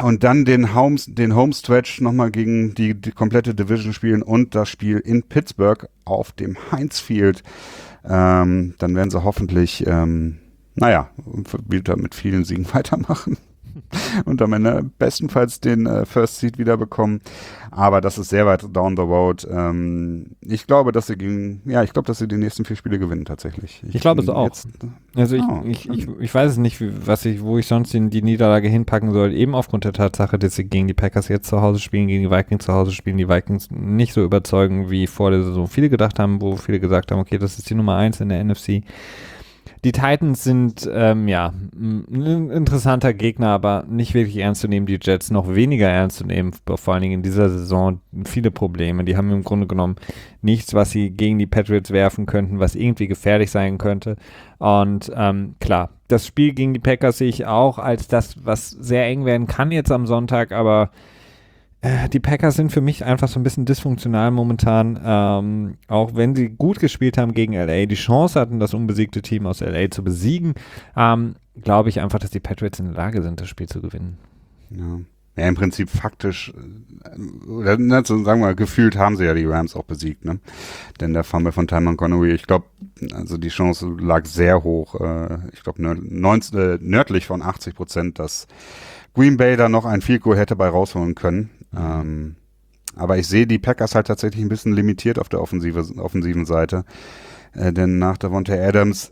und dann den, Home, den Homestretch nochmal gegen die, die komplette Division spielen und das Spiel in Pittsburgh auf dem Heinz Field. Ähm, dann werden sie hoffentlich, ähm, naja, wieder mit vielen Siegen weitermachen. Und am Ende bestenfalls den äh, First Seed wieder bekommen. Aber das ist sehr weit down the road. Ähm, ich glaube, dass sie gegen, ja, ich glaube, dass sie die nächsten vier Spiele gewinnen tatsächlich. Ich, ich glaube es auch. Jetzt, also ich, oh, ich, ich, ich weiß es nicht, wie, was ich, wo ich sonst in die Niederlage hinpacken soll. Eben aufgrund der Tatsache, dass sie gegen die Packers jetzt zu Hause spielen, gegen die Vikings zu Hause spielen. Die Vikings nicht so überzeugen, wie vor der Saison viele gedacht haben, wo viele gesagt haben, okay, das ist die Nummer eins in der N F C. Die Titans sind, ähm, ja, ein interessanter Gegner, aber nicht wirklich ernst zu nehmen. Die Jets noch weniger ernst zu nehmen, vor allen Dingen in dieser Saison. Viele Probleme. Die haben im Grunde genommen nichts, was sie gegen die Patriots werfen könnten, was irgendwie gefährlich sein könnte. Und ähm, klar, das Spiel gegen die Packers sehe ich auch als das, was sehr eng werden kann jetzt am Sonntag, aber die Packers sind für mich einfach so ein bisschen dysfunktional momentan, ähm, auch wenn sie gut gespielt haben gegen L A, die Chance hatten, das unbesiegte Team aus L A zu besiegen, ähm, glaube ich einfach, dass die Patriots in der Lage sind, das Spiel zu gewinnen. Ja, ja im Prinzip faktisch, oder ne, sagen wir mal, gefühlt haben sie ja die Rams auch besiegt, ne? Denn der Fumble von Ty Montgomery, ich glaube, also die Chance lag sehr hoch, äh, ich glaube nörd, äh, nördlich von achtzig Prozent, dass Green Bay da noch ein Field Goal hätte bei rausholen können. Ähm, aber ich sehe die Packers halt tatsächlich ein bisschen limitiert auf der offensive, offensiven Seite. Äh, denn nach Davante Adams,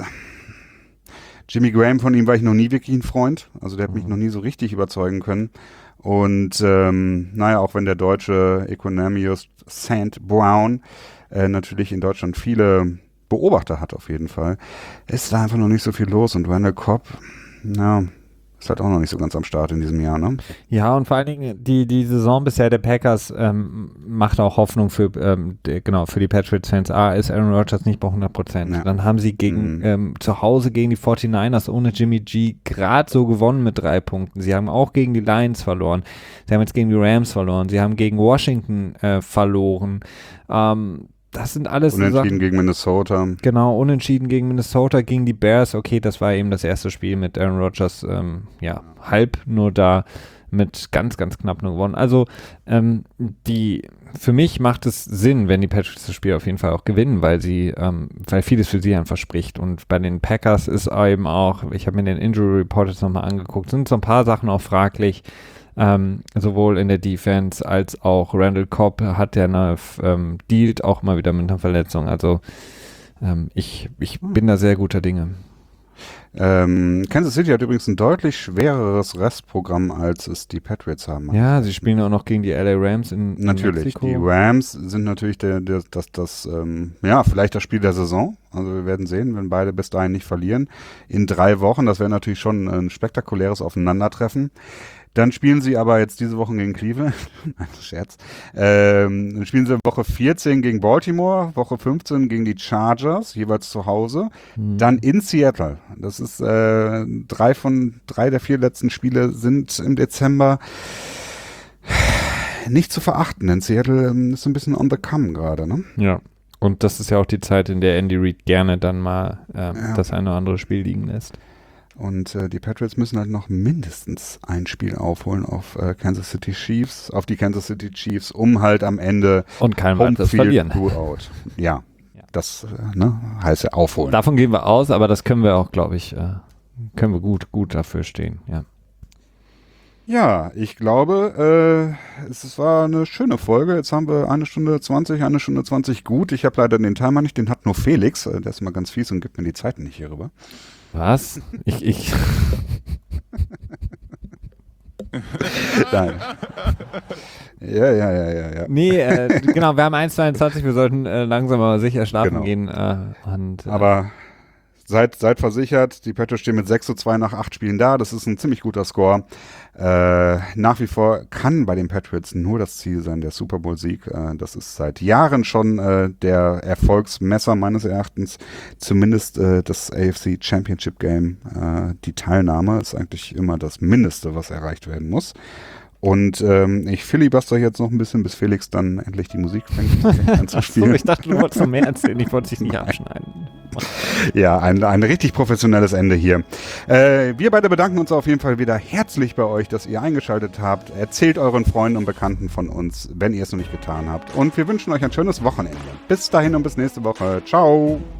Jimmy Graham, von ihm war ich noch nie wirklich ein Freund. Also der hat mich noch nie so richtig überzeugen können. Und ähm, naja, auch wenn der deutsche Economius Saint Brown äh, natürlich in Deutschland viele Beobachter hat auf jeden Fall, ist da einfach noch nicht so viel los. Und Randall Cobb, na, ist halt auch noch nicht so ganz am Start in diesem Jahr, ne? Ja, und vor allen Dingen die, die Saison bisher der Packers ähm, macht auch Hoffnung für, ähm, die, genau, für die Patriots-Fans. A, ist Aaron Rodgers nicht bei hundert Prozent. Ja. Dann haben sie gegen mhm. ähm, zu Hause gegen die forty-niners ohne Jimmy G gerade so gewonnen mit drei Punkten. Sie haben auch gegen die Lions verloren. Sie haben jetzt gegen die Rams verloren. Sie haben gegen Washington äh, verloren. Ähm, Das sind alles Unentschieden Sachen, gegen Minnesota. Genau, unentschieden gegen Minnesota, gegen die Bears. Okay, das war eben das erste Spiel mit Aaron Rodgers, ähm, ja, halb nur da mit ganz, ganz knapp nur gewonnen. Also, ähm, die, für mich macht es Sinn, wenn die Patriots das Spiel auf jeden Fall auch gewinnen, weil sie, ähm, weil vieles für sie einfach spricht. Und bei den Packers ist eben auch, ich habe mir den Injury Report jetzt nochmal angeguckt, sind so ein paar Sachen auch fraglich. Ähm, sowohl in der Defense als auch Randall Cobb hat ja eine, ähm, dealt auch mal wieder mit einer Verletzung. Also ähm, ich, ich bin da sehr guter Dinge. Ähm, Kansas City hat übrigens ein deutlich schwereres Restprogramm, als es die Patriots haben. Ja, sie spielen auch noch gegen die L A Rams in, in Natürlich, Mexiko. Die Rams sind natürlich der, der, das, das ähm, ja, vielleicht das Spiel der Saison. Also wir werden sehen, wenn beide bis dahin nicht verlieren. In drei Wochen, das wäre natürlich schon ein spektakuläres Aufeinandertreffen. Dann spielen sie aber jetzt diese Woche gegen Cleveland. Scherz. Ähm, dann spielen sie Woche vierzehn gegen Baltimore, Woche fünfzehn gegen die Chargers, jeweils zu Hause. Hm. Dann in Seattle. Das ist äh, drei von drei der vier letzten Spiele sind im Dezember nicht zu verachten, denn Seattle ähm, ist ein bisschen on the come gerade, ne? Ja. Und das ist ja auch die Zeit, in der Andy Reid gerne dann mal ähm, ja. das eine oder andere Spiel liegen lässt. Und äh, die Patriots müssen halt noch mindestens ein Spiel aufholen auf äh, Kansas City Chiefs, auf die Kansas City Chiefs, um halt am Ende und kein weiteres verlieren. Out. Ja, ja, das äh, ne, heißt ja aufholen. Davon gehen wir aus, aber das können wir auch, glaube ich, äh, können wir gut, gut dafür stehen. Ja. Ja, ich glaube, äh, es, es war eine schöne Folge. Jetzt haben wir eine Stunde zwanzig, eine Stunde zwanzig gut. Ich habe leider den Timer nicht, den hat nur Felix. Der ist immer ganz fies und gibt mir die Zeiten nicht hier rüber. Was? Ich, ich. Nein. Ja, ja, ja, ja, ja. Nee, äh, genau, wir haben eins zweiundzwanzig, wir sollten äh, langsam aber sicher schlafen genau. gehen. Äh, und, äh, aber seid, seid versichert, die Patriots stehen mit sechs zu zwei nach acht Spielen da. Das ist ein ziemlich guter Score. Äh, nach wie vor kann bei den Patriots nur das Ziel sein, der Super Bowl-Sieg. Äh, das ist seit Jahren schon äh, der Erfolgsmesser meines Erachtens. Zumindest äh, das A F C Championship Game. Äh, die Teilnahme ist eigentlich immer das Mindeste, was erreicht werden muss. Und ähm, ich filibuster jetzt noch ein bisschen, bis Felix dann endlich die Musik fängt an zu spielen. So, ich dachte, du wolltest noch mehr erzählen. Ich wollte dich nicht abschneiden. Ja, ein, ein richtig professionelles Ende hier. Äh, wir beide bedanken uns auf jeden Fall wieder herzlich bei euch, dass ihr eingeschaltet habt. Erzählt euren Freunden und Bekannten von uns, wenn ihr es noch nicht getan habt. Und wir wünschen euch ein schönes Wochenende. Bis dahin und bis nächste Woche. Ciao.